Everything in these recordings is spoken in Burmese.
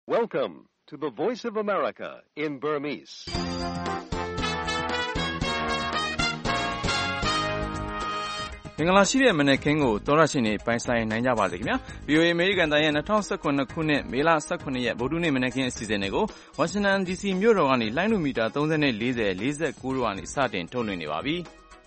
Welcome to the Voice of America in Burmese. ။မင်္ဂလာရှိတဲ့မနက်ခင်းကိုသောရရှင်တွေပိုင်ဆိုင်နိုင်ကြပါစေခင်ဗျာ။ VOA အမေရိကန်တိုင်းရဲ့2019ခုနှစ်မေလ18ရက်ဗုဒ္ဓနေ့မနက်ခင်းအစီအစဉ်တွေကိုဝါရှင်တန် DC မြို့တော်ကနေလိုင်းလူမီတာ30နဲ့40 49တို့ကနေစတင်ထုတ်လွှင့်နေပါပြီ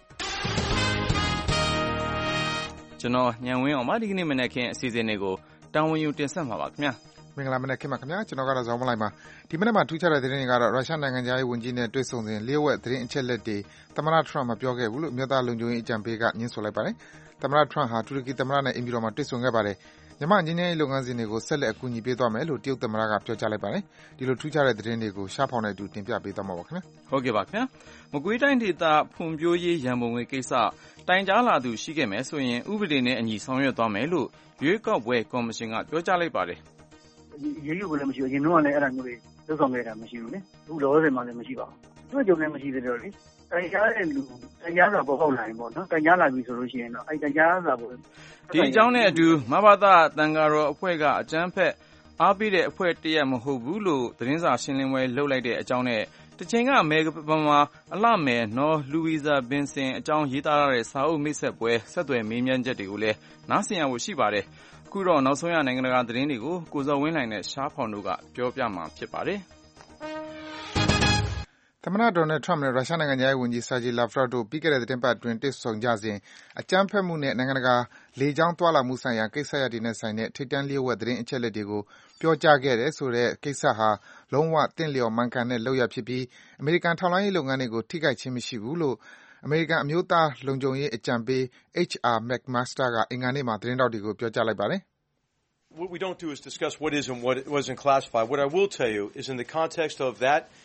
။ကျွန်တော်ညံဝင်းအောင်ပါဒီကနေ့မနက်ခင်းအစီအစဉ်တွေကိုတာဝန်ယူတင်ဆက်မှာပါခင်ဗျာ။မင်္ဂလာမနက်ခင်းပါခင်ဗျာကျွန်တော်ကတော့ဇော်မလိုက်ပါဒီမနက်မှာထူးခြားတဲ့သတင်းတွေကတော့ရုရှားနိုင်ငံသားရေးဝန်ကြီးနဲ့တွေ့ဆုံစဉ်လျှို့ဝှက်သတင်းအချက်အလက်တွေသမ္မတထရမ့်မပြောခဲ့ဘူးလို့မြို့သားလုံခြုံရေးအကြံပေးကညှင်းဆိုလိုက်ပါတယ်သမ္မတထရမ့်ဟာတူရကီသမ္မတနဲ့အင်ပြည်တော်မှာတွေ့ဆုံခဲ့ပါတယ်မြန်မာငြိမ်းချမ်းရေးလုပ်ငန်းစဉ်တွေကိုဆက်လက်အကူအညီပေးသွားမယ်လို့တရုတ်သမ္မတကပြောကြားလိုက်ပါတယ်ဒီလိုထူးခြားတဲ့သတင်းတွေကိုရှားဖောင်တဲ့အတူတင်ပြပေးသွားမှာပါခင်ဗျာဟုတ်ကဲ့ပါခင်ဗျာမကွေးတိုင်းဒေသဖွံ့ဖြိုးရေးရန်ပုံငွေကိစ္စတိုင်ကြားလာသူရှိခဲ့မယ်ဆိုရင်ဥပဒေနဲ့အညီဆောင်ရွက်သွားမယ်လို့ရွေးကောက်ပွဲကော်မရှင်ကပြောကြားလိုက်ပါတယ်ရေရွယ်လည်းမရှိဘူးအရင်တော့လည်းအဲ့ဒါမျိုးတွေလုပ်ဆောင်ခဲ့တာမရှိဘူးလေအခုလောဆယ်မှလည်းမရှိပါဘူးတွေ့ကြုံလည်းမရှိသေးတော့လေတိုင်ကြားတဲ့လူတိုင်ကြားစာပေါ်ပေါက်လာရင်ပေါ့နော်တိုင်ကြားလာပြီဆိုလို့ရှိရင်တော့အဲ့တိုင်ကြားစာပေါ်ဒီအကြောင်းနဲ့အတူမဘာသာတန်ဃာတော်အဖွဲ့ကအကြမ်းဖက်အားပေးတဲ့အဖွဲ့တရက်မဟုတ်ဘူးလို့သတင်းစာရှင်းလင်းပွဲလုပ်လိုက်တဲ့အကြောင်းနဲ့တချိန်ကမေဂပမာအလှမယ်နော်လူဝီဇာဘင်စင်အကြောင်းရေးသားရတဲ့စာအုပ်မိတ်ဆက်ပွဲဆက်သွယ်မေးမြန်းချက်တွေကိုလည်းနားဆင်ရဖို့ရှိပါတယ်အခုတော့နောက်ဆုံးရနိုင်ငံတကာသတင်းတွေကိုကိုဇော်ဝင်းလှိုင်နဲ့ရှားဖောင်တို့ကပြောပြမှာဖြစ်ပါတယ်သမ္မတဒေါ်နယ်ထရမ့်နဲ့ရုရှားနိုင်ငံသားရေးဝန်ကြီးဆာဂျီလာဖရော့တို့ပြီးခဲ့တဲ့သတင်းပတ်အတွင်းတွေ့ဆုံကြစဉ်အကြမ်းဖက်မှုနဲ့နိုင်ငံတကာလေကြောင်းသွားလာမှုဆိုင်ရာကိစ္စရပ်တွေနဲ့ဆိုင်တဲ့ထိပ်တန်းလျှို့ဝှက်သတင်းအချက်အလက်တွေကိုပြောကြားခဲ့တယ်ဆိုတဲ့ကိစ္စဟာလုံးဝသင့်လျော်မှန်ကန်တဲ့လုပ်ရပ်ဖြစ်ပြီးအမေရိကန်ထောက်လှမ်းရေးလုပ်ငန်းတွေကိုထိခိုက်ခြင်းမရှိဘူးလို့အမေရိကန်အမျိုးသားလုံခြုံရေးအကြံပေး H.R. McMaster ကအင်္ဂါနေ့မှာသတင်းထောက်တွေကိုပြောကြားလိုက်ပါတယ် What we don't do is discuss what is and what wasn't classified. What I will tell you is in the context of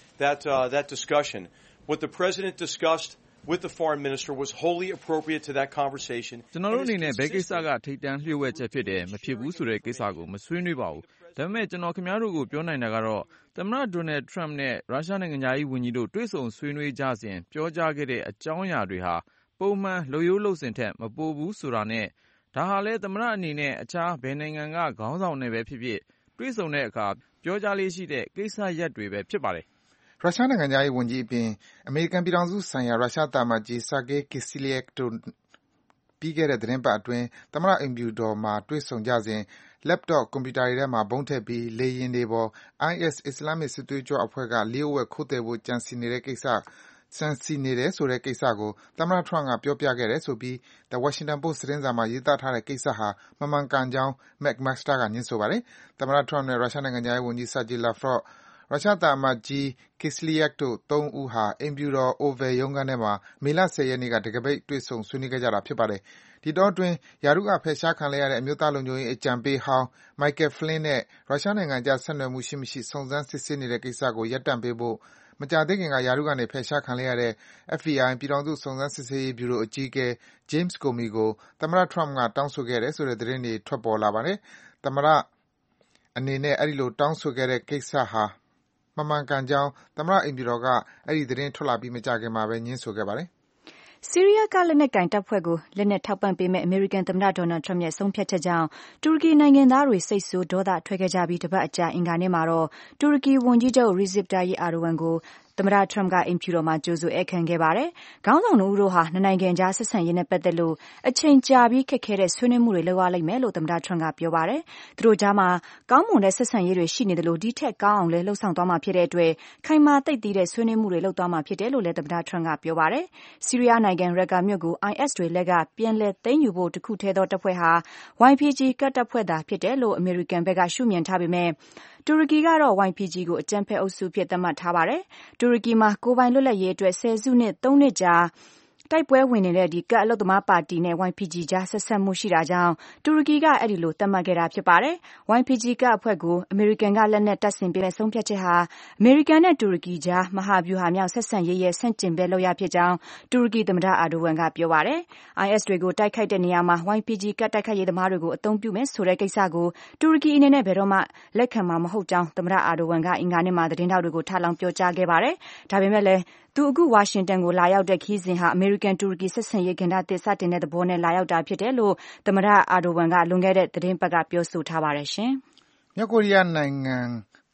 that discussion, what the president discussed with the foreign minister was wholly appropriate to that conversation. ကျွန်တော်တို့အနေနဲ့ဘယ်ကိစ္စကထိပ်တန်းလျှို့ဝှက်ချက်ဖြစ်တယ်မဖြစ်ဘူးဆိုတဲ့ကိစ္စကိုမဆွေးနွေးပါဘူး။ဒါပေမဲ့ကျွန်တော်ခင်ဗျားတို့ကိုပြောနိုင်တာကတော့သမ္မတဒေါ်နယ်ထရမ့်နဲ့ရုရှားနိုင်ငံသားရေးဝန်ကြီးတို့တွေ့ဆုံဆွေးနွေးကြစဉ်ပြောကြားခဲ့တဲ့အကြောင်းအရာတွေဟာပုံမှန်လုပ်ရိုးလုပ်စဉ်ထက်မပိုဘူးဆိုတာနဲ့ဒါဟာလဲသမ္မတအနေနဲ့အခြားဘယ်နိုင်ငံကခေါင်းဆောင်နဲ့ပဲဖြစ်ဖြစ်တွေ့ဆုံတဲ့အခါပြောကြားလေးရှိတဲ့ကိစ္စရပ်တွေပဲဖြစ်ပါတယ်ရုရှားနိုင်ငံသားရေးဝန်ကြီးအပြင်အမေရိကန်ပြည်ထောင်စုဆိုင်ရာရုရှားတာမတ်ကြီး Sergei Kislyak တို့ပြီးခဲ့တဲ့သတင်းပတ်အတွင်းသမ္မတအိမ်ဖြူတော်မှာတွေ့ဆုံကြစဉ် laptop ကွန်ပျူတာတွေထဲမှာဗုံးထည့်ပြီးလေယာဉ်တွေပေါ် IS အစ္စလာမစ်စစ်သွေးကြွအဖွဲ့ကလျှို့ဝှက်ခိုးသယ်ဖို့ကြံစည်နေတဲ့ဆိုတဲ့ကိစ္စကိုသမ္မတထရမ့်ကပြောပြခဲ့တယ်ဆိုပြီး The Washington Post သတင်းစာမှာရေးသားထားတဲ့ကိစ္စဟာမမှန်ကန်ကြောင်း McMaster ကငြင်းဆိုပါတယ်။သမ္မတထရမ့်နဲ့ရုရှားနိုင်ငံသားရေးဝန်ကြီး Sergei Lavrovရုရှားသံအမတ်ကြီး Kislyak တို့၃ဦးဟာအိမ်ဖြူတော် Oval ရုံးခန်းထဲမှာမေလ10ရက်နေ့ကတံခါးပိတ်တွေ့ဆုံဆွေးနွေးခဲ့ကြတာဖြစ်ပါတယ်။ဒီတောအတွင်းရာထူးကဖယ်ရှားခံလိုက်ရတဲ့အမျိုးသားလုံခြုံရေးအကြံပေးဟောင်း Michael Flynn နဲ့ရုရှားနိုင်ငံအကြားဆက်နွယ်မှုရှိမရှိစုံစမ်းစစ်ဆေးနေတဲ့ကိစ္စကိုရပ်တန့်ပေးဖို့မကြာသေးခင်ကရာထူးကနေဖယ်ရှားခံလိုက်ရတဲ့ FBI ပြည်ထောင်စုစုံစမ်းစစ်ဆေးရေးဗျူရိုအကြီးအကဲ James Comey ကိုသမ္မတထရမ့်ကတောင်းဆိုခဲ့တယ်ဆိုတဲ့သတင်းတွေထွက်ပေါ်လာပါတယ်။သမ္မတအနေနဲ့အဲဒီလိုတောင်းဆိုခဲ့တဲ့ကိစ္စဟာမမှန်ကန်ကြောင်းသမ္မတအိမ်ဖြူတော်ကအဲဒီသတင်းထွက်လာပြီးမကြာခင်မှာပဲငြင်းဆိုခဲ့ပါတယ်ဆီးရီးယားကလက်နက်ကင်တပ်ဖွဲ့ကိုလက်နက်ထောက်ပံ့ပေးမဲ့အမေရိကန်သမ္မတဒေါ်နယ်ထရမ့်ရဲ့ဆုံးဖြတ်ချက်ကြောင့်တူရကီနိုင်ငံသားတွေစိတ်ဆိုးဒေါသထွက်ခဲ့ကြပြီးတပတ်အကြာအင်္ဂါနေ့မှာတော့တူရကီဝန်ကြီးချုပ် Recep Tayyip Erdogan ကိုသမ္မတထရမ့်ကအိမ်ဖြူတော်မှာကြိုဆိုဧည့်ခံခဲ့ပါတယ်။ခေါင်းဆောင်တို့ဟာနှစ်နိုင်ငံကြားဆက်ဆံရေးနဲ့ပတ်သက်လို့အချိန်ကြာပြီးခက်ခဲတဲ့ဆွေးနွေးမှုတွေလုပ်ရလိမ့်မယ်လို့သမ္မတထရမ့်ကပြောပါတယ်။သူတို့ကြားမှာကောင်းမွန်တဲ့ဆက်ဆံရေးတွေရှိနေတယ်လို့ဒီထက်ကောင်းအောင်လည်းလှုပ်ဆောင်သွားမှာဖြစ်တဲ့အတွက်ခိုင်မာသိပ်သည်းတဲ့ဆွေးနွေးမှုတွေလုပ်သွားမှာဖြစ်တယ်လို့လည်းသမ္မတထရမ့်ကပြောပါတယ်။ဆီးရီးယားနိုင်ငံရက်ကမြို့ကို IS တွေလက်ကပြန်လည်သိမ်းယူဖို့တခုထဲသောတပ်ဖွဲ့ဟာ YPG ကတပ်ဖွဲ့သာဖြစ်တယ်လို့အမေရိကန်ဘက်ကရှုမြင်ထားပေမဲ့တူရကီကတော့ YPG ကိုအကြမ်းဖက်အုပ်စုဖြစ်သတ်မှတ်ထားပါတယ်။တူရကီမှာကိုယ်ပိုင်လွတ်လပ်ရေးအတွက်ဆယ်စုနှစ်3နှစ်ကြာတိုက်ပွဲဝင်နေတဲ့ဒီကတ်အလုပ်သမားပါတီနဲ့ YPG ကြားဆက်ဆက်မှုရှိတာကြောင့်တူရကီကအဲ့ဒီလိုသတ်မှတ်ခဲ့တာဖြစ်ပါတယ်။ YPG ကအဖွဲ့ကိုအမေရိကန်ကလက်နက်တပ်ဆင်ပေးတဲ့ဆုံးဖြတ်ချက်ဟာအမေရိကန်နဲ့တူရကီကြားမဟာဗျူဟာမြောက်ဆက်ဆံရေးရဲ့ဆန့်ကျင်ဘက်လုပ်ရဖြစ်ကြောင်းတူရကီသမ္မတအာဒိုဝမ်ကပြောပါတယ်။ IS တွေကိုတိုက်ခိုက်တဲ့နေရာမှာ YPG ကတိုက်ခိုက်ရေးသမားတွေကိုအသုံးပြုမယ်ဆိုတဲ့ကိစ္စကိုတူရကီအနေနဲ့ဘယ်တော့မှလက်ခံမှာမဟုတ်ကြောင်းသမ္မတအာဒိုဝမ်ကအင်္ဂါနေ့မှာသတင်းထောက်တွေကိုထပ်လောင်းပြောကြားခဲ့ပါတယ်။ဒါပေမဲ့လည်းသူအခုဝါရှင်တန်ကိုလာရောက်တဲ့ခရီးစဉ်ဟာအမေရိကန်တူရကီဆက်ဆံရေးကဏ္ဍသစ်စတင်တဲ့သဘောနဲ့လာရောက်တာဖြစ်တယ်လို့သမ္မတအာဒိုဝမ်ကလွန်ခဲ့တဲ့သတင်းပတ်ကပြောဆိုထားပါတယ်ရှင်။မြောက်ကိုရီးယားနိုင်ငံ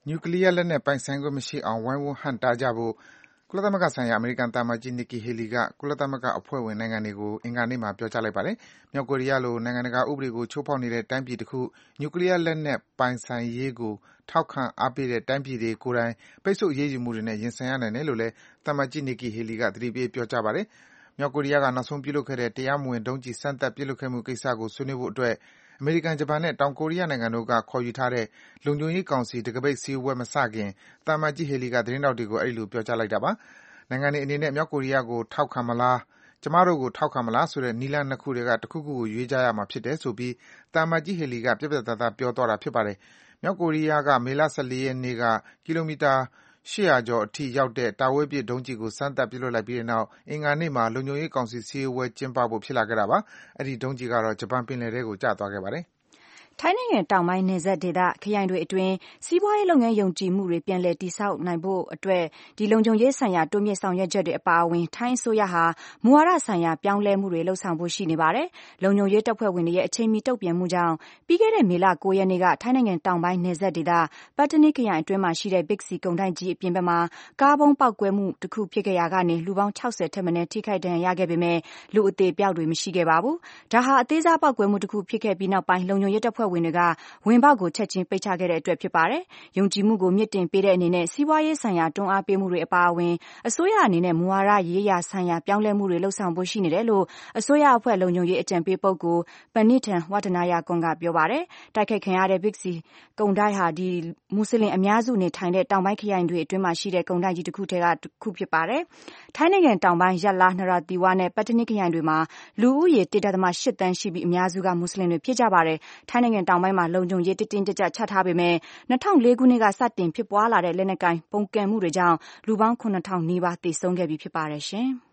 နျူကလီးယားလက်နက်ပိုင်ဆိုင်ခွင့်မရှိအောင်ဝိုင်းဝန်းဟန့်တားကြဖို့ကုလသမဂ္ဂဆိုင်ရာအမေရိကန်သံအမတ်ကြီး Nikki Haley ကကုလသမဂ္ဂအဖွဲ့ဝင်နိုင်ငံတွေကိုအင်္ဂါနေ့မှာပြောကြားလိုက်ပါတယ်။မြောက်ကိုရီးယားလိုနိုင်ငံတကာဥပဒေကိုချိုးဖောက်နေတဲ့တိုင်းပြည်တခုနျူကလီးယားလက်နက်ပိုင်ဆိုင်ရေးကိုထောက်ခံအားပေးတဲ့တိုင်းပြည်တွေကိုယ်တိုင်ပိတ်ဆို့အရေးယူမှုတွေနဲ့ရင်ဆိုင်ရနိုင်တယ်လို့လည်းသံအမတ်ကြီး Nikki Haley ကသတိပေးပြောကြားပါတယ်။မြောက်ကိုရီးယားကနောက်ဆုံးပြုလုပ်ခဲ့တဲ့တရားမဝင်ဒုံးကျည်စမ်းသပ်ပစ်လွှတ်ခဲ့မှုကိစ္စကိုဆွေးနွေးဖို့အတွက်အမေရိကန်၊ဂျပန်နဲ့တောင်ကိုရီးယားနိုင်ငံတို့ကခေါ်ယူထားတဲ့လုံခြုံရေးကောင်စီတံခါးပိတ်စည်းဝေးပွဲမစခင်သံအမတ်ကြီး Haley ကသတင်းထောက်တွေကိုအဲဒီလိုပြောကြားလိုက်တာပါ။နိုင်ငံတွေအနေနဲ့မြောက်ကိုရီးယားကိုထောက်ခံမလားကျမတို့ကိုထောက်ခံမလားဆိုတဲ့နည်းလမ်းနှစ်ခုထဲကတခုခုကိုရွေးကြရမှာဖြစ်တယ်ဆိုပြီးသံအမတ်ကြီး Haley ကပြတ်ပြတ်သားသားပြောသွားတာဖြစ်ပါတယ်။မြောက်ကိုရီးယားကမေလ14ရက်နေ့ကကီလိုမီတာ800ကျော်အထိရောက်တဲ့တာဝေးပစ်ဒုံးကျည်ကိုစမ်းသပ်ပစ်လွှတ်လိုက်ပြီးတဲ့နောက်အင်္ဂါနေ့မှာလုံခြုံရေးကောင်စီစည်းဝေးပွဲကျင်းပဖို့ဖြစ်လာခဲ့တာပါ။အဲဒီဒုံးကျည်ကတော့ဂျပန်ပင်လယ်ထဲကိုကျသွားခဲ့ပါတယ်။ထိုင်းနိုင်ငံတောင်ပိုင်းနယ်စပ်ဒေသခရိုင်တွေအတွင်းစီးပွားရေးလုပ်ငန်းယုံကြည်မှုတွေပြန်လည်တည်ဆောက်နိုင်ဖို့အတွက်ဒီလုံခြုံရေးဆိုင်ရာတိုးမြင့်ဆောင်ရွက်ချက်တွေအပါအဝင်ထိုင်းအစိုးရဟာမူဝါဒဆိုင်ရာပြောင်းလဲမှုတွေလှုပ်ဆောင်ဖို့ရှိနေပါတယ်။လုံခြုံရေးတပ်ဖွဲ့ဝင်တွေရဲ့အချိန်မီတုံ့ပြန်မှုကြောင့်ပြီးခဲ့တဲ့မေလ9ရက်နေ့ကထိုင်းနိုင်ငံတောင်ပိုင်းနယ်စပ်ဒေသပတ်တနီခရိုင်အတွင်းမှာရှိတဲ့ Big C ကုန်တိုက်ကြီးအပြင်ဘက်မှာကားဘုံပေါက်ကွဲမှုတစ်ခုဖြစ်ခဲ့ရာကနေလူပေါင်း60ထက်မနည်းထိခိုက်ဒဏ်ရာရခဲ့ပေမဲ့လူအသေးပြောက်တွေမရှိခဲ့ပါဘူး။ဒါဟာအသေးစားပေါက်ကွဲမှုတစ်ခုဖြစ်ခဲ့ပြီးနောက်ပိုင်းလုံခြုံရေးတပ်ဖွဲ့ဝင်တွေကဝင်ပေါက်ကိုချက်ချင်းပိတ်ချခဲ့တဲ့အတွက်ဖြစ်ပါတယ်။ယုံကြည်မှုကိုမြင့်တင်ပေးတဲ့အနေနဲ့စီးပွားရေးဆိုင်ရာတွန်းအားပေးမှုတွေအပါအဝင်အစိုးရအနေနဲ့မူဝါဒရေးရာဆိုင်ရာပြောင်းလဲမှုတွေလှုပ်ဆောင်ဖို့ရှိနေတယ်လို့အစိုးရအဖွဲ့လုံခြုံရေးအကြံပေးပုဂ္ဂိုလ်ပဏိထန်ဝဒနာယကွန်ကပြောပါတယ်။တိုက်ခိုက်ခံရတဲ့ Big C ကုန်တိုက်ဟာဒီမွတ်စလင်အများစုနေထိုင်တဲ့တောင်ပိုင်းခရိုင်တွေအတွင်းမှာရှိတဲ့ကုန်တိုက်ကြီးတစ်ခုထဲကတစ်ခုဖြစ်ပါတယ်။ထိုင်းနိုင်ငံတောင်ပိုင်းရလာနရာတီဝါနဲ့ပတ်တနီခရိုင်တွေမှာလူဦးရေ 1.8 သန်းရှိပြီးအများစုကမွတ်စလင်တွေဖြစ်ကြပါတယ်။ထိုင်းနိုင်ငံတောင်ပိုင်းမှာလုံခြုံရေးတင်းကြပ်ချထားပေမဲ့2004ခုနှစ်ကစတင်ဖြစ်ပွားလာတဲ့လက်နက်ကိုင်ပုန်ကန်မှုတွေကြောင့်လူပေါင်း9000နီးပါးသေဆုံးခဲ့ပြီဖြစ်ပါတယ်ရှင်။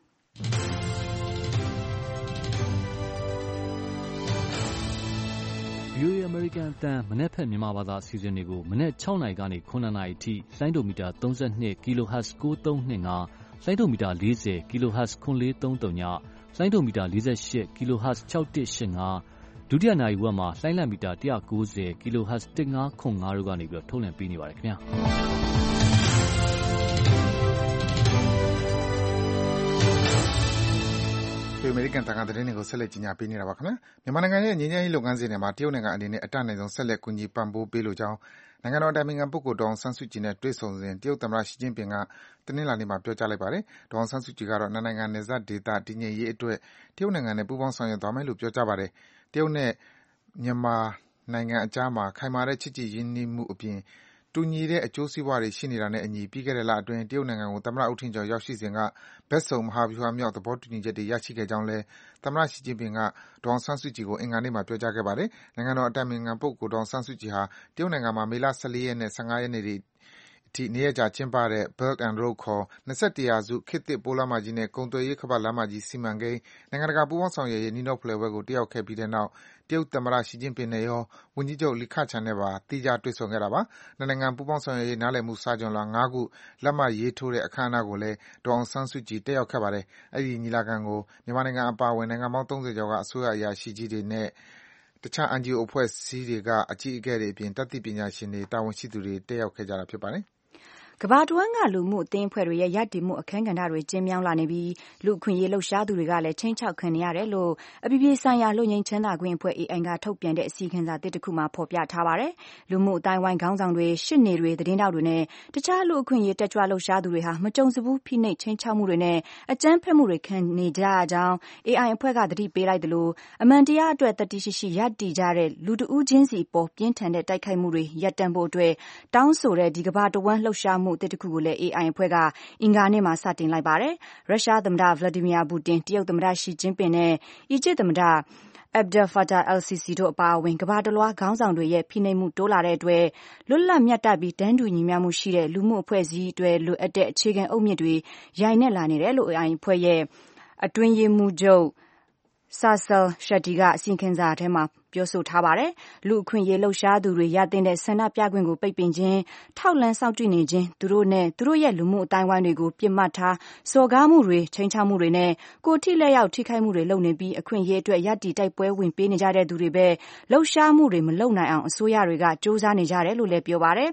VOA American အသံမနက်ဖြန်မြန်မာဘာသာအစီအစဉ်တွေကိုမနက်6နာရီကနေ9နာရီအထိလိုင်းဒိုမီတာ32 kHz 9325လိုင်းဒိုမီတာ40 kHz 9433ညလိုင်းဒိုမီတာ48 kHz 6185ဒုတိယနာရီဝက်မှာလိုင်းလံမီတာ190 kHz 1505တို့ကနေပြီးထုတ်လွှင့်ပေးနေပါတယ်ခင်ဗျာအမေရိကန်တန်ခါသတင်းတွေကိုဆက်လက်ကြီးညာပေးနေတာပါခင်ဗျာမြန်မာနိုင်ငံရဲ့ငြိမ်းချမ်းရေးလုပ်ငန်းစဉ်တွေမှာတရုတ်နိုင်ငံအနေနဲ့အတတ်နိုင်ဆုံးဆက်လက်ကူညီပံ့ပိုးပေးလိုကြောင်းနိုင်ငံတော်အတိုင်ပင်ခံပုဂ္ဂိုလ်ဒေါ်အောင်ဆန်းစုကြည်နဲ့တွေ့ဆုံစဉ်တရုတ်သမ္မတရှီကျင့်ပင်ကတနင်္လာနေ့မှာပြောကြားလိုက်ပါတယ်ဒေါ်အောင်ဆန်းစုကြည်ကတော့နိုင်ငံနယ်စပ်ဒေသတည်ငြိမ်ရေးအတွက်တရုတ်နိုင်ငံနဲ့ပူးပေါင်းဆောင်ရွက်သွားမယ်လို့ပြောကြားပါတယ်တရုတ်နဲ့မြန်မာနိုင်ငံအကြားမှာခိုင်မာတဲ့ချစ်ကြည်ရင်းနှီးမှုအပြင်တူညီတဲ့အကျိုးစီးပွားတွေရှိနေတာနဲ့အညီပြီးခဲ့တဲ့လအတွင်းတရုတ်နိုင်ငံကိုသမ္မတဦးထင်ကျော်ရောက်ရှိစဉ်ကဘက်စုံမဟာဗျူဟာမြောက်သဘောတူညီချက်တွေရရှိခဲ့ကြောင်းလည်းသမ္မတရှီကျင့်ပင်ကဒေါ်အောင်ဆန်းစုကြည်ကိုအင်္ဂါနေ့မှာပြောကြားခဲ့ပါတယ်။နိုင်ငံတော်အတိုင်ပင်ခံပုဂ္ဂိုလ်ဒေါ်အောင်ဆန်းစုကြည်ဟာတရုတ်နိုင်ငံမှာမေလ14ရက်နဲ့15ရက်နေ့တွေအထိ2ရက်ကြာကျင်းပတဲ့ Belt and Road ခေါ်21ရာစုခေတ်သစ်ပိုးလမ်းမကြီးနဲ့ကုန်သွယ်ရေးခါးပတ်လမ်းမကြီးစီမံကိန်းနိုင်ငံတကာပူးပေါင်းဆောင်ရွက်ရေးနှီးနှောဖလှယ်ပွဲကိုတက်ရောက်ခဲ့ပြီးတဲ့နောက်တရုတ်သမ္မတရှီကျင့်ပင်နဲ့ရောဝန်ကြီးချုပ်လီခချန်နဲ့ပါသီးခြားတွေ့ဆုံခဲ့တာပါ။နှစ်နိုင်ငံပူးပေါင်းဆောင်ရွက်ရေးနားလည်မှုစာချွန်လွှာ5ခုလက်မှတ်ရေးထိုးတဲ့အခမ်းအနားကိုလည်းဒေါ်အောင်ဆန်းစုကြည်တက်ရောက်ခဲ့ပါတယ်။အဲဒီညီလာခံကိုမြန်မာနိုင်ငံအပါအဝင်နိုင်ငံပေါင်း30ကျော်ကအစိုးရအရာရှိကြီးတွေနဲ့တခြား NGO အဖွဲ့အစည်းတွေကအကြီးအကဲတွေအပြင်တတ်သိပညာရှင်တွေတာဝန်ရှိသူတွေတက်ရောက်ခဲ့ကြတာဖြစ်ပါတယ်။ကမ္ဘာတဝန်းကလူမှုအသင်းအဖွဲ့တွေရဲ့ရပ်တည်မှုအခန်းကဏ္ဍတွေကျင်းမြောင်းလာနေပြီးလူအခွင့်အရေးလှုပ်ရှားသူတွေကလည်းချိန်ချောက်ခံနေရတယ်လို့အပြည်ပြည်ဆိုင်ရာလူငင်းချမ်းသာခွင့်အဖွဲ့ AI ကထုတ်ပြန်တဲ့အစီအခံစာတစ်ခုမှာဖော်ပြထားပါတယ်။လူမှုအတိုင်းဝိုင်းခေါင်းဆောင်တွေရှစ်နေတွေသတင်းတောက်တွေနဲ့တခြားလူအခွင့်အရေးတက်ကြွလှုပ်ရှားသူတွေဟာမကြုံစဘူးဖိနှိပ်ချိန်ချောက်မှုတွေနဲ့အကြမ်းဖက်မှုတွေခံနေကြရကြောင်း AI အဖွဲ့ကသတိပေးလိုက်သလိုအမှန်တရားအတွက်တတိရှိရှိရပ်တည်ကြတဲ့လူတဦးချင်းစီပေါ်ပြင်းထန်တဲ့တိုက်ခိုက်မှုတွေရပ်တန့်ဖို့အတွက်တောင်းဆိုတဲ့ဒီကမ္ဘာတဝန်းလှုပ်ရှားမှုတစ်ခုကိုလည်းAI အဖွဲ့ကအင်္ဂါနေ့မှာစတင်လိုက်ပါတယ်။ရုရှားသမ္မတဗလာဒီမီယာပူတင်တရုတ်သမ္မတရှီကျင်းပင်နဲ့အီဂျစ်သမ္မတAbdel Fattah al-Sisi တို့အပါအဝင်ကမ္ဘာတလွှားခေါင်းဆောင်တွေရဲ့ဖိနှိပ်မှုတိုးလာတဲ့အတွက်လွတ်လပ်မြတ်တပြီးတန်းတူညီမျှမှုရှိတဲ့လူမှုအဖွဲ့အစည်းတွေလိုအပ်တဲ့အခြေခံအုတ်မြစ်တွေရိုင်နှက်လာနေတယ်လို့ AI အဖွဲ့ရဲ့အတွင်းရေးမှူးချုပ်Sarsel Shetty ကအစီရင်ခံစာထဲမှာပြောဆိုထားပါတယ်။လူအခွင့်အရေးလှုပ်ရှားသူတွေရတဲ့ဆန္ဒပြခွင့်ကိုပိတ်ပင်ခြင်းထောက်လှမ်းစောင့်ကြည့်နေခြင်းသူတို့နဲ့သူတို့ရဲ့လူမှုအတိုင်းဝိုင်းတွေကိုပြစ်မှတ်ထားစော်ကားမှုတွေချိန်ချောက်မှုတွေနဲ့ကိုထိလက်ရောက်ထိခိုက်မှုတွေလုပ်နေပြီးအခွင့်အရေးအတွက်ရပ်တည်တိုက်ပွဲဝင်ပေးနေကြတဲ့သူတွေပဲလှုပ်ရှားမှုတွေမလုပ်နိုင်အောင်အစိုးရတွေကစ조사နေကြတယ်လို့လည်းပြောပါတယ်။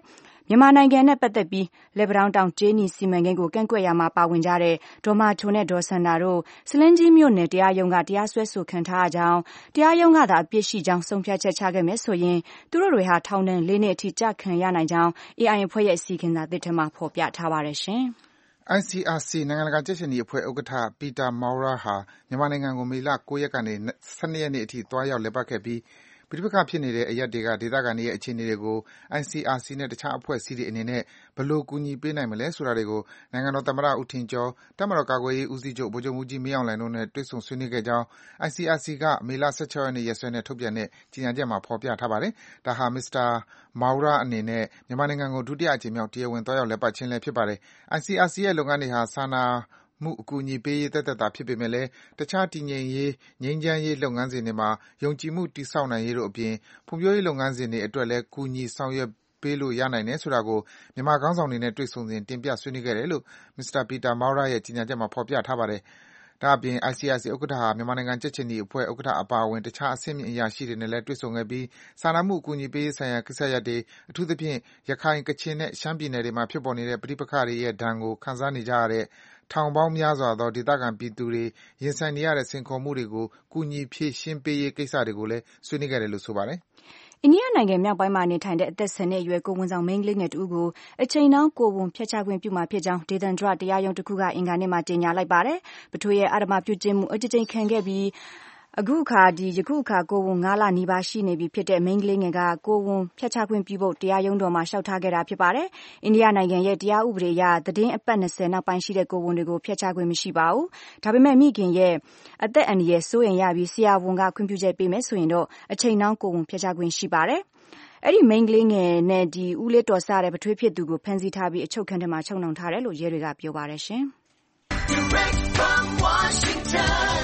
မြန်မာနိုင်ငံနဲ့ပတ်သက်ပြီးလက်ပံတောင်ကျေးညီစီမံကိန်းကိုကန့်ကွက်ရမှာပါဝင်ကြတဲ့ဒေါ်မာချိုနဲ့ဒေါ်စန္ဒာတို့စလင်းကြီးမြို့နယ်တရားရုံးကတရားစွဲဆိုခံထားရကြောင်းတရားရုံးကသာအပြစ်ရှိကြောင်းဆုံးဖြတ်ချက်ချခဲ့မယ်ဆိုရင်သူတို့တွေဟာထောင်ဒဏ် 4 နှစ်အထိကျခံရနိုင်ကြောင်း AI အဖွဲ့ရဲ့အစီအစဉ်သစ်ထဲမှာဖော်ပြထားပါတယ်ရှင်။ ICRC နိုင်ငံတကာကြက်ခြေနီအဖွဲ့ဥက္ကဋ္ဌ Peter Maurer ဟာမြန်မာနိုင်ငံကိုမေလ 9 ရက်ကနေ 12 ရက်နေ့အထိသွားရောက်လည်ပတ်ခဲ့ပြီးပဋိပက္ခဖြစ်နေတဲ့အရပ်တွေကဒေသခံတွေရဲ့အခြေအနေတွေကို ICRC နဲ့တခြားအဖွဲ့အစည်းတွေအနေနဲ့ဘယ်လိုကူညီပေးနိုင်မလဲဆိုတာတွေကိုနိုင်ငံတော်သမ္မတဦးထင်ကျော်၊တပ်မတော်ကာကွယ်ရေးဦးစီးချုပ်ဗိုလ်ချုပ်မှူးကြီးမင်းအောင်လှိုင်တို့နဲ့တွေ့ဆုံဆွေးနွေးခဲ့ကြောင်း ICRC ကမေလ 16 ရက်နေ့ရက်စွဲနဲ့ထုတ်ပြန်တဲ့ကြေညာချက်မှာဖော်ပြထားပါတယ်။ဒါဟာ Mr. Maurer အနေနဲ့မြန်မာနိုင်ငံကိုဒုတိယအကြိမ်မြောက်တရားဝင်သွားရောက်လည်ပတ်ခြင်းလည်းဖြစ်ပါတယ်။ ICRC ရဲ့လုပ်ငန်းတွေဟာစာနာမှုအကူအညီပေးရေးသက်သက်သာဖြစ်ပေမယ့်လည်းတခြားတည်ငြိမ်ရေး၊ငြိမ်းချမ်းရေးလုပ်ငန်းစဉ်တွေမှာယုံကြည်မှုတည်ဆောက်နိုင်ရေးတို့အပြင်ဖွံ့ဖြိုးရေးလုပ်ငန်းစဉ်တွေအတွက်လည်းကူညီဆောင်ရွက်ပေးလို့ရနိုင်တယ်ဆိုတာကိုမြန်မာခေါင်းဆောင်တွေနဲ့တွေ့ဆုံစဉ်တင်ပြဆွေးနွေးခဲ့တယ်လို့ Mr. Peter Maurer ရဲ့ကြေညာချက်မှာဖော်ပြထားပါတယ်။ဒါ့အပြင် ICRC ဥက္ကဋ္ဌဟာမြန်မာနိုင်ငံကြက်ခြေနီအဖွဲ့ဥက္ကဋ္ဌအပါအဝင်တခြားအဆင့်မြင့်အရာရှိတွေနဲ့လည်းတွေ့ဆုံခဲ့ပြီးစာနာမှုအကူအညီပေးရေးဆိုင်ရာကိစ္စရပ်တွေအထူးသဖြင့်ရခိုင်၊ကချင်နဲ့ရှမ်းပြည်နယ်တွေမှာဖြစ်ပေါ်နေတဲ့ပဋိပက္ခတွေရဲ့ဒဏ်ကိုခံစားနေကြရတဲ့ထောင်ပေါင်းများစွာသောဒေသခံပြည်သူတွေရင်ဆိုင်နေရတဲ့စိန်ခေါ်မှုတွေကိုကူညီဖြေရှင်းပေးရေးကိစ္စတွေကိုလည်းဆွေးနွေးခဲ့တယ်လို့ဆိုပါတယ်။အိန္ဒိယနိုင်ငံမြောက်ပိုင်းမှာနေထိုင်တဲ့အသက် 10 နှစ်အရွယ်ကိုယ်ဝန်ဆောင်မိန်းကလေးငယ်တဦးကိုအချိန်နှောင်းကိုယ်ဝန်ဖျက်ချခွင့်ပြုမှာဖြစ်ကြောင်းဒေသန္တရတရားရုံးတစ်ခုကအင်္ဂါနေ့မှာကြေညာလိုက်ပါတယ်။ပထဝီရဲ့အဓမ္မပြုကျင့်မှုအကြိမ်ခံခဲ့ပြီးယခုအခါကိုယ်ဝန် 5 လနီးပါးရှိနေပြီဖြစ်တဲ့မိန်းကလေးငယ်ကကိုယ်ဝန်ဖျက်ချခွင့်ပြုဖို့တရားရုံးတော်မှာလျှောက်ထားခဲ့တာဖြစ်ပါတယ်။အိန္ဒိယနိုင်ငံရဲ့တရားဥပဒေအရသတင်းအပတ် 20 နောက်ပိုင်းရှိတဲ့ကိုယ်ဝန်တွေကိုဖျက်ချခွင့်မရှိပါဘူး။ဒါပေမဲ့မိခင်ရဲ့အသက်အန္တရာယ်စိုးရိမ်ရပြီးဆရာဝန်ကခွင့်ပြုချက်ပေးမယ်ဆိုရင်တော့အချိန်နှောင်းကိုယ်ဝန်ဖျက်ချခွင့်ရှိပါတယ်။အဲ့ဒီမိန်းကလေးငယ်နဲ့ဦးလေးတော်စတဲ့ပထွေးဖြစ်သူကိုဖမ်းဆီးထားပြီးအချုပ်ခန်းထဲမှာချုပ်နှောင်ထားတယ်လို့ရဲတွေကပြောပါတယ်ရှင်။ Direct from Washington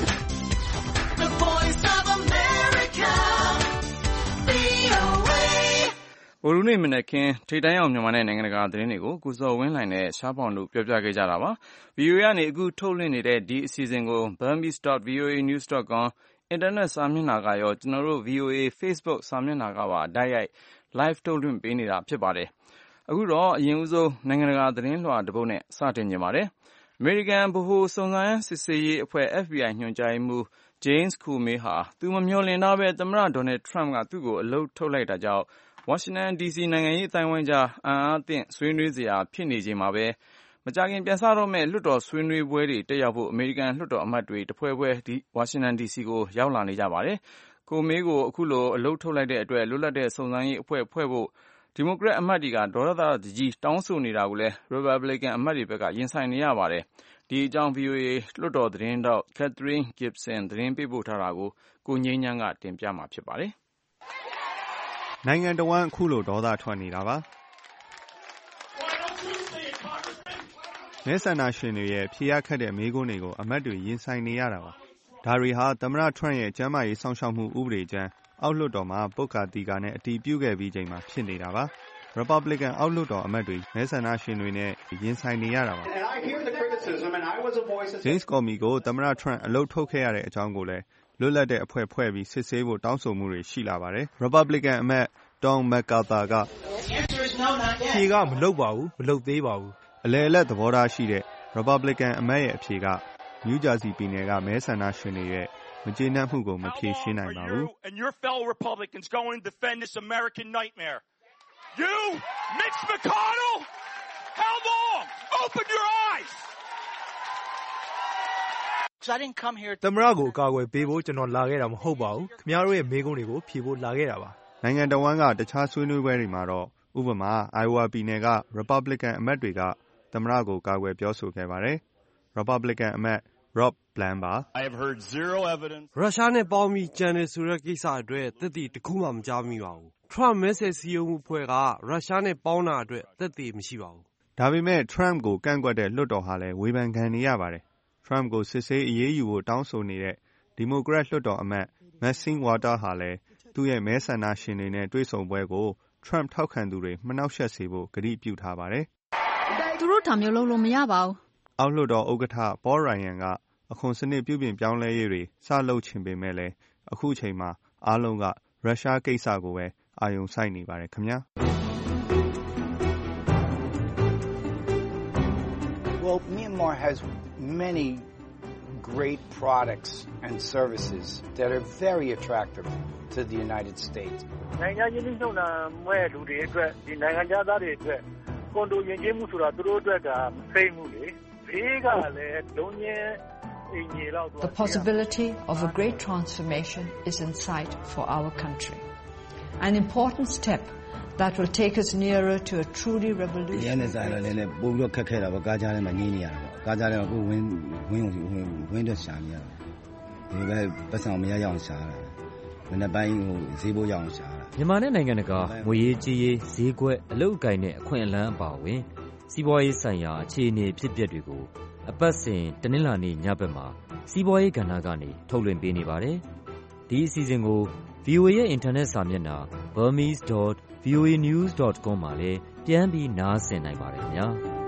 The Voice of America VOA ဗိုလ်ရုံးနေ့မနက်ခင်းထိပ်တန်းရောက်မြန်မာနဲ့နိုင်ငံတကာသတင်းတွေကိုကိုဇော်ဝင်းလှိုင်နဲ့ရှားဖောင်တို့ပြောပြခဲ့ကြတာပါ။ VOA ကနေအခုထုတ်လွှင့်နေတဲ့ဒီအစီအစဉ်ကို burmese.voanews.com အင်တာနက်စာမျက်နှာကရောကျွန်တော်တို့ VOA Facebook စာမျက်နှာကပါတိုက်ရိုက် live ထုတ်လွှင့်ပေးနေတာဖြစ်ပါတယ်။အခုတော့အရင်ဦးဆုံးနိုင်ငံတကာသတင်းလွှာတစ်ပုဒ်နဲ့စတင်ကြပါတယ်။ အမေရိကန်ဗဟိုစုံစမ်းစစ်ဆေးရေးအဖွဲ့ FBI ညွှန်ကြားရေးမှူး James Comey ဟာသူမမျှော်လင့်ထားဘဲသမ္မတ Donald Trump ကသူ့ကိုအလုပ်ထုတ်လိုက်တာကြောင့်ဝါရှင်တန် DC နိုင်ငံရေးအသိုင်းအဝိုင်းကြားအံ့အားသင့်ဆွေးနွေးစရာဖြစ်နေချိန်မှာပဲမကြာခင်ပြန်စတော့မယ့်လွှတ်တော်ဆွေးနွေးပွဲတွေတက်ရောက်ဖို့အမေရိကန်လွှတ်တော်အမတ်တွေတဖွဲ့ဖွဲ့ဝါရှင်တန် DC ကိုရောက်လာနေကြပါတယ်။ Comey ကိုအခုလိုအလုပ်ထုတ်လိုက်တဲ့အတွက်လွတ်လပ်တဲ့စုံစမ်းရေးအဖွဲ့ဖွဲ့ဖို့ဒီမိုကရက်အမတ်တွေကဒေါသတကြီးတောင်းဆိုနေတာကိုလည်း Republican အမတ်တွေဘက်ကရင်ဆိုင်နေရပါတယ်။ဒီအကြောင်း VOA လွှတ်တော်သတင်းထောက် Catherine Gibson သတင်းပေးပို့ထားတာကိုကိုငြိမ်းချမ်းကတင်ပြမှာဖြစ်ပါတယ်။နိုင်ငံတော်ဝန်အခုလိုဒေါသထွက်နေတာပါ။မဲဆန္ဒရှင်တွေရဲ့ဖြေရခတ်တဲ့မေးခွန်းတွေကိုအမတ်တွေရင်ဆိုင်နေရတာပါ။ဒါတွေဟာသမ္မတ Trump ရဲ့ကျန်းမာရေးစောင့်ရှောက်မှုဥပဒေကြမ်းအောက်လွှတ်တော်မှာပုဂ္ဂတိကာနဲ့အတည်ပြုခဲ့ပြီးချိန်မှာဖြစ်နေတာပါ။ Republican အောက်လွှတ်တော်အမတ်တွေမဲဆန္ဒရှင်တွေနဲ့ရင်ဆိုင်နေရတာပါ။ James Comey ကိုသမ္မတ Trump အလုပ်ထုတ်ခဲ့ရတဲ့အကြောင်းကိုလည်းလွတ်လပ်တဲ့အဖွဲ့ဖွဲ့ပြီးစစ်ဆေးဖို့တောင်းဆိုမှုတွေရှိလာပါတယ်။ Republican အမတ် Tom MacArthur ကဖြေကမလုပ်ပါဘူးမလုပ်သေးပါဘူးအလယ်အလတ်သဘောထားရှိတဲ့ Republican အမတ်ရဲ့အဖြေက New Jersey ပြည်နယ်ကမဲဆန္ဒရှင်တွေရဲ့မကျေနပ်မှုကိုမဖြေရှင်းနိုင်ပါဘူး You, Mitch McConnell, how long? Open your eyes! သမ္မတကိုအကာအကွယ်ပေးဖို့ကျွန်တော်လာခဲ့တာမဟုတ်ပါဘူး။ခင်ဗျားတို့ရဲ့မေးခွန်းတွေကိုဖြေဖို့လာခဲ့တာပါ။နိုင်ငံတော်ဝန်ကတခြားဆွေးနွေးပွဲတွေမှာတော့ဥပမာ Iowa ပြည်နယ်က Republican အမတ်တွေကသမ္မတကိုကာကွယ်ပြောဆိုခဲ့ပါတယ်။ Republican အမတ် Rob Blunt ပါ။ရုရှားနဲ့ပေါင်းပြီးကြံတယ်ဆိုတဲ့ကိစ္စအတွက်သက်သေတစ်ခုမှမကြားမိပါဘူး။ Trump မဲဆယ်စည်းရုံးမှုအဖွဲ့ကရုရှားနဲ့ပေါင်းတာအတွက်သက်သေမရှိပါဘူး။ဒါပေမဲ့ Trump ကိုကန့်ကွက်တဲ့လွှတ်တော်ဟာလည်းဝေဖန်ခံနေရပါတယ်။ Trump ကိုစစ်ဆေးအရေးယူဖို့တောင်းဆိုနေတဲ့ဒီမိုကရက်လွှတ်တော်အမတ် Maxine Waters ဟာလည်းသူ့ရဲ့မဲဆန္ဒရှင်တွေနဲ့တွေ့ဆုံပွဲကို Trump ထောက်ခံသူတွေမနှောက်ယှက်စေဖို့ကတိပြုထားပါတယ်။သူတို့ဒါမျိုးလုပ်လို့မရပါဘူး။အောက်လွှတ်တော်ဥက္ကဋ္ဌ Paul Ryan ကအခွန်စနစ်ပြုပြင်ပြောင်းလဲရေးတွေစလုပ်ချင်ပေမဲ့လည်းအခုချိန်မှာအားလုံးကရုရှားကိစ္စကိုပဲအာရုံစိုက်နေပါတယ်ခင်ဗျာ။ Myanmar has many great products and services that are very attractive to the United States. နိုင်ငံချင်းနှိမ့်နှံမဲ့လူတွေအတွက်ဒီနိုင်ငံသားတွေအတွက်ကွန်ဒိုယဉ်ကျေးမှုဆိုတာသူတို့အတွက်ကမသိမှုလေဘေးကလည်းလုံးချင်းအင်ကြီးလောက် The possibility of a great transformation is in sight for our country. An important step that will take us nearer to a truly revolutionary. ရန်ဆိုင်လာလည်းပို့ပြီးတော့ခက်ခဲတာပေါ့ကားကြားထဲမှာညင်းနေရတာပေါ့ကားကြားထဲမှာကိုဝင်းတော့ရှာနေရတာဒီလိုပဲပတ်စံမရရအောင်ရှာတာမနေ့ပိုင်းဈေးဘိုးရအောင်ရှာတာမြန်မာနဲ့နိုင်ငံတကာငွေရေးကြေးရေးဈေးကွက်အလုပ်အကိုင်နဲ့အခွင့်အလမ်းအပါအဝင်စီးပွားရေးဆိုင်ရာအခြေအနေဖြစ်ပျက်တွေကိုအပတ်စဉ်တနင်္လာနေ့ညဘက်မှာစီးပွားရေးကဏ္ဍကနေထုတ်လွှင့်ပေးနေပါတယ်ဒီအစီအစဉ်ကို VOA ရဲ့အင်တာနက်စာမျက်နှာ burmese.voanews.com မှာလည်းပြန်ပြီးနားဆင်နိုင်ပါတယ်ခင်ဗျာ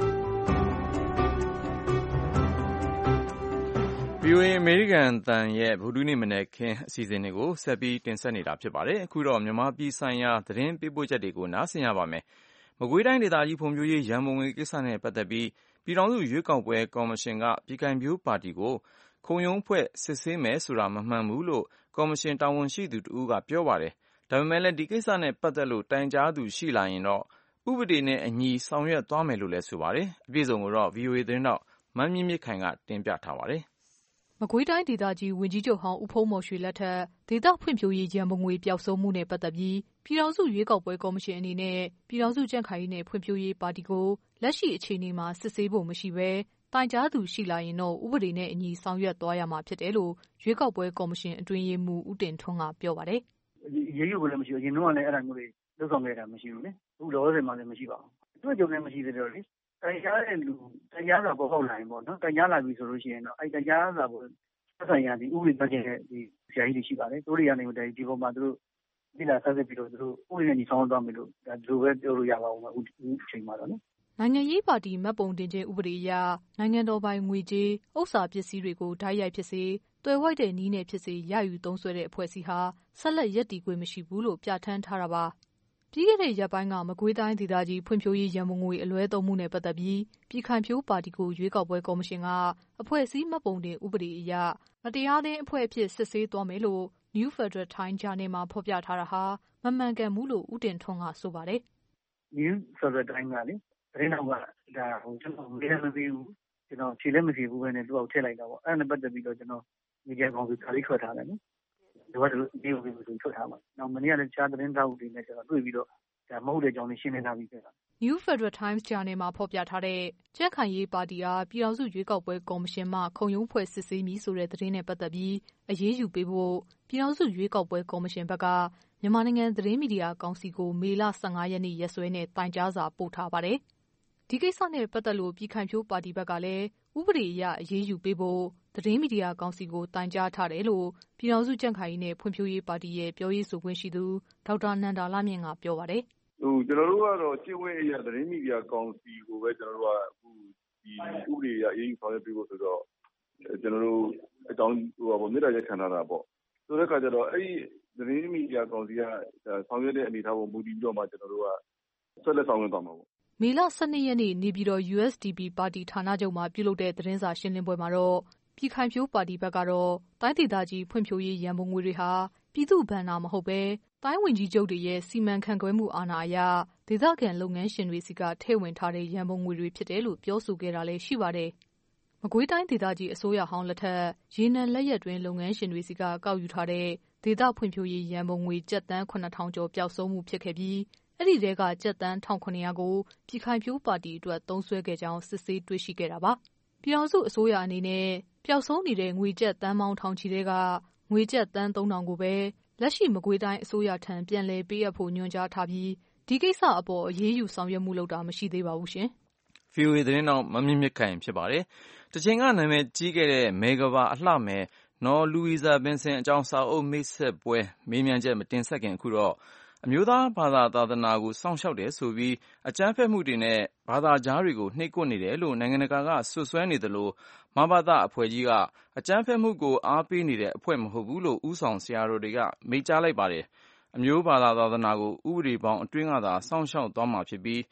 VOA အမေရိကန်အသံရဲ့ဗုဒ္ဓနေ့မနက်ခင်းအစီအစဉ်တွေကိုဆက်ပြီးတင်ဆက်နေတာဖြစ်ပါတယ်အခုတော့မြန်မာပြည်ဆိုင်ရာသတင်းပေးပို့ချက်တွေကိုနားဆင်ရပါမယ်မကွေးတိုင်းဒေသကြီးဖွံ့ဖြိုးရေးရန်ပုံငွေကိစ္စနဲ့ပတ်သက်ပြီးပြည်ထောင်စုရွေးကောက်ပွဲကော်မရှင်ကပြည်ခိုင်ဖြိုးပါတီကိုခုံရုံးဖွဲ့စစ်ဆေးမယ်ဆိုတာမမှန်ဘူးလို့ကော်မရှင်တာဝန်ရှိသူတဦးကပြောပါတယ်ဒါပေမဲ့လည်းဒီကိစ္စနဲ့ပတ်သက်လို့တိုင်ကြားသူရှိလာရင်တော့ဥပဒေနဲ့အညီဆောင်ရွက်သွားမယ်လို့လည်းဆိုပါတယ်အပြည့်စုံကိုတော့ VOA သတင်းတော့မမြင့်မြင့်ခိုင်ကတင်ပြထားပါတယ်မကွေးတိုင်းဒေသကြီးဝန်ကြီးချုပ်ဟောင်းဦးဖုံးမော်ရွှေလက်ထက်ဒေသဖွံ့ဖြိုးရေးရန်ပုံငွေပျောက်ဆုံးမှုနဲ့ပတ်သက်ပြီးပြည်ထောင်စုရွေးကောက်ပွဲကော်မရှင်အနေနဲ့ပြည်ထောင်စုကြံ့ခိုင်ရေးနဲ့ဖွံ့ဖြိုးရေးပါတီကိုလက်ရှိအခြေအနေမှာစစ်ဆေးဖို့မရှိဘဲတိုင်ကြားသူရှိလာရင်တော့ဥပဒေနဲ့အညီဆောင်ရွက်သွားရမှာဖြစ်တယ်လို့ရွေးကောက်ပွဲကော်မရှင်အတွင်းရေးမှူးဦးတင်ထွန်းကပြောပါတယ်။ရေးယူကိုလည်းမရှိဘူး။အရင်တော့လည်းအဲ့ဒါမျိုးတွေလုပ်ဆောင်ခဲ့တာမရှိဘူးလေ။အခုလောဆယ်မှလည်းမရှိပါဘူး။တွေ့ကြုံလည်းမရှိသေးတော့လေ။တိုင်ကြားတဲ့လူတိုင်ကြားစာပေါ်ပေါက်လာရင်ပေါ့နော်။တိုင်ကြားလာပြီဆိုလို့ရှိရင်တော့အဲ့တိုင်ကြားစာပေါ်ဆက်ဆံရဒီဥပဒေပတ်ကျတဲ့ဒီဆရာကြီးတွေရှိပါတယ်။တို့တွေကနေဒီပေါ်မှာတို့ဒီလာဆက်ပြီးတော့တို့ဥပဒေနဲ့ညီဆောင်သွားမယ်လို့ဒါဒီလိုပဲပြောလို့ရပါဦးမယ်။အခုချိန်မှာတော့နော်နိုင်ငံရေးပါတီမှတ်ပုံတင်ခြင်းဥပဒေအရနိုင်ငံတော်ပိုင်ငွေကြေးဥစ္စာပစ္စည်းတွေကိုဓာတ်ရိုက်ဖြစ်စေတွယ်ဝိုက်တဲ့နည်းနဲ့ဖြစ်စေရယူသုံးစွဲတဲ့အဖွဲ့အစည်းဟာဆက်လက်ရပ်တည်ခွင့်မရှိဘူးလို့ပြဋ္ဌာန်းထားတာပါပြီးခဲ့တဲ့ရက်ပိုင်းကမကွေးတိုင်းဒေသကြီးဖွံ့ဖြိုးရေးရန်ပုံငွေအလွဲသုံးမှုနဲ့ပတ်သက်ပြီးပြည်ခိုင်ဖြိုးပါတီကိုရွေးကောက်ပွဲကော်မရှင်ကအဖွဲ့အစည်းမှတ်ပုံတင်ဥပဒေအရမတရားသင်းအဖွဲ့အဖြစ်စစ်ဆေးသွားမယ်လို့ New Federal Times ဂျာနယ်မှာဖော်ပြထားတာဟာမမှန်ကန်ဘူးလို့ဦးတင်ထွန်းကဆိုပါတယ် New Federal Times ကလေသတင်းတော်ကဒါကျွန်တော်မေးလည်းမသိဘူးကျွန်တော်ဖြေလည်းမဖြေဘူးပဲနဲ့သူ့အောင်ထည့်လိုက်တာပေါ့အဲ့ဒါနဲ့ပတ်သက်ပြီးတော့ကျွန်တော်မီဒီယာကောင်စီခါလေးထွက်ထားတယ်နော်ဒီဘာလို့ဒီလိုမျိုးထွက်ထားမှာနောက်မနေ့ကလည်းခြားသတင်းထောက်တွေနဲ့ကျွန်တော်တွေ့ပြီးတော့ဒါမဟုတ်တဲ့အကြောင်းလေးရှင်းနေတာပြီးပြတာ New Federal Times ဂျာနယ်မှာဖော်ပြထားတဲ့ကြက်ခိုင်ရေးပါတီအားပြည်ထောင်စုရွေးကောက်ပွဲကော်မရှင်မှခုံရုံးဖွဲ့စစ်ဆေးမည်ဆိုတဲ့သတင်းနဲ့ပတ်သက်ပြီးအရေးယူပေးဖို့ပြည်ထောင်စုရွေးကောက်ပွဲကော်မရှင်ဘက်ကမြန်မာနိုင်ငံသတင်းမီဒီယာကောင်စီကိုမေလ15ရက်နေ့ရက်စွဲနဲ့တိုင်ကြားစာပို့ထားပါတယ်ဒီကိစ္စနဲ့ပတ်သက်လို့ပြည်ခိုင်ဖြိုးပါတီဘက်ကလည်းဥပဒေအရအရေးယူပေးဖို့သတင်းမီဒီယာကောင်စီကိုတိုင်ကြားထားတယ်လို့ပြည်ထောင်စုကြံ့ခိုင်ရေးနဲ့ဖွံ့ဖြိုးရေးပါတီရဲ့ပြောရေးဆိုခွင့်ရှိသူဒေါက်တာနန္ဒာလမြင့်ကပြောပါတယ်ကျွန်တော်တို့ကတော့ကျင့်ဝတ်အရသတင်းမီဒီယာကောင်စီကိုပဲကျွန်တော်တို့ကအခုဒီဥပဒေအရအရေးယူဆောင်ရွက်ပေးဖို့ဆိုတော့ကျွန်တော်တို့အကြောင်းမေတ္တာရပ်ခံထားတာပေါ့ဆိုတဲ့အခါကျတော့အဲ့ဒီသတင်းမီဒီယာကောင်စီကဆောင်ရွက်တဲ့အနေအထားကိုမူတည်ပြီးတော့မှကျွန်တော်တို့ကဆက်လက်ဆောင်ရွက်သွားမှာပေါ့မေလ12ရက်နေ့နေပြည်တော် USDP ပါတီဌာနချုပ်မှာပြုလုပ်တဲ့သတင်းစာရှင်းလင်းပွဲမှာတော့ပြည်ခိုင်ဖြိုးပါတီဘက်ကတော့တိုင်းဒေသကြီးဖွံ့ဖြိုးရေးရန်ပုံငွေတွေဟာပြည်သူ့ဘဏ္ဍာမဟုတ်ပဲတိုင်းဝင်ကြီးချုပ်တွေရဲ့စီမံခန့်ခွဲမှုအာဏာအရဒေသခံလုပ်ငန်းရှင်တွေစီကထည့်ဝင်ထားတဲ့ရန်ပုံငွေတွေဖြစ်တယ်လို့ပြောဆိုခဲ့တာလည်းရှိပါတယ်။မကွေးတိုင်းဒေသကြီးအစိုးရဟောင်းလက်ထက်ရေနံလက်ရက်တွင်လုပ်ငန်းရှင်တွေစီကကောက်ယူထားတဲ့ဒေသဖွံ့ဖြိုးရေးရန်ပုံငွေကျပ်သန်း9000ကျော်ပျောက်ဆုံးမှုဖြစ်ခဲ့ပြီးအဲ့ဒီတဲကကျပ်သန်း1900ကိုပြည်ခိုင်ဖြိုးပါတီအတွက်သုံးစွဲခဲ့ကြောင်းစစ်ဆေးတွေ့ရှိခဲ့တာပါ။ပြည်ထောင်စုအစိုးရအနေနဲ့ပျောက်ဆုံးနေတဲ့ငွေကျပ်သန်းပေါင်းထောင်ချီတဲကငွေကျပ်သန်း3000ကိုပဲလက်ရှိမကွေးတိုင်းအစိုးရထံပြန်လည်ပေးအပ်ဖို့ညွှန်ကြားထားပြီးဒီကိစ္စအပေါ်အရေးယူဆောင်ရွက်မှုလုပ်တာမရှိသေးပါဘူးရှင်။ VOA သတင်းတော့မမြင့်မြင့်ခိုင်ဖြစ်ပါတယ်။တချိန်ကနာမည်ကြီးခဲ့တဲ့မေဂဘာအလှမယ်နော်လူဝီဇာဘင်ဆင်အကြောင်းစာအုပ်မိတ်ဆက်ပွဲမေးမြန်းချက်မတင်ဆက်ခင်အခုတော့အမျိုးသားဘာသာသာသနာကိုစောင့်ရှောက်တယ်ဆိုပြီးအကြမ်းဖက်မှုတွေနဲ့ဘာသာကြားတွေကိုနှိပ်ကွပ်နေတယ်လို့နိုင်ငံတကာကဆွဆွဲနေသလိုမဘာသာအဖွဲ့ကြီးကအကြမ်းဖက်မှုကိုအားပေးနေတဲ့အဖွဲ့မဟုတ်ဘူးလို့ဥဆောင်ဆရာတော်တွေကမိန့်ကြားလိုက်ပါတယ်။အမျိုးဘာသာသာသနာကိုဥပဒေပေါင်းအတွင်းကသာစောင့်ရှောက်သွားမှာဖြစ်ပြီး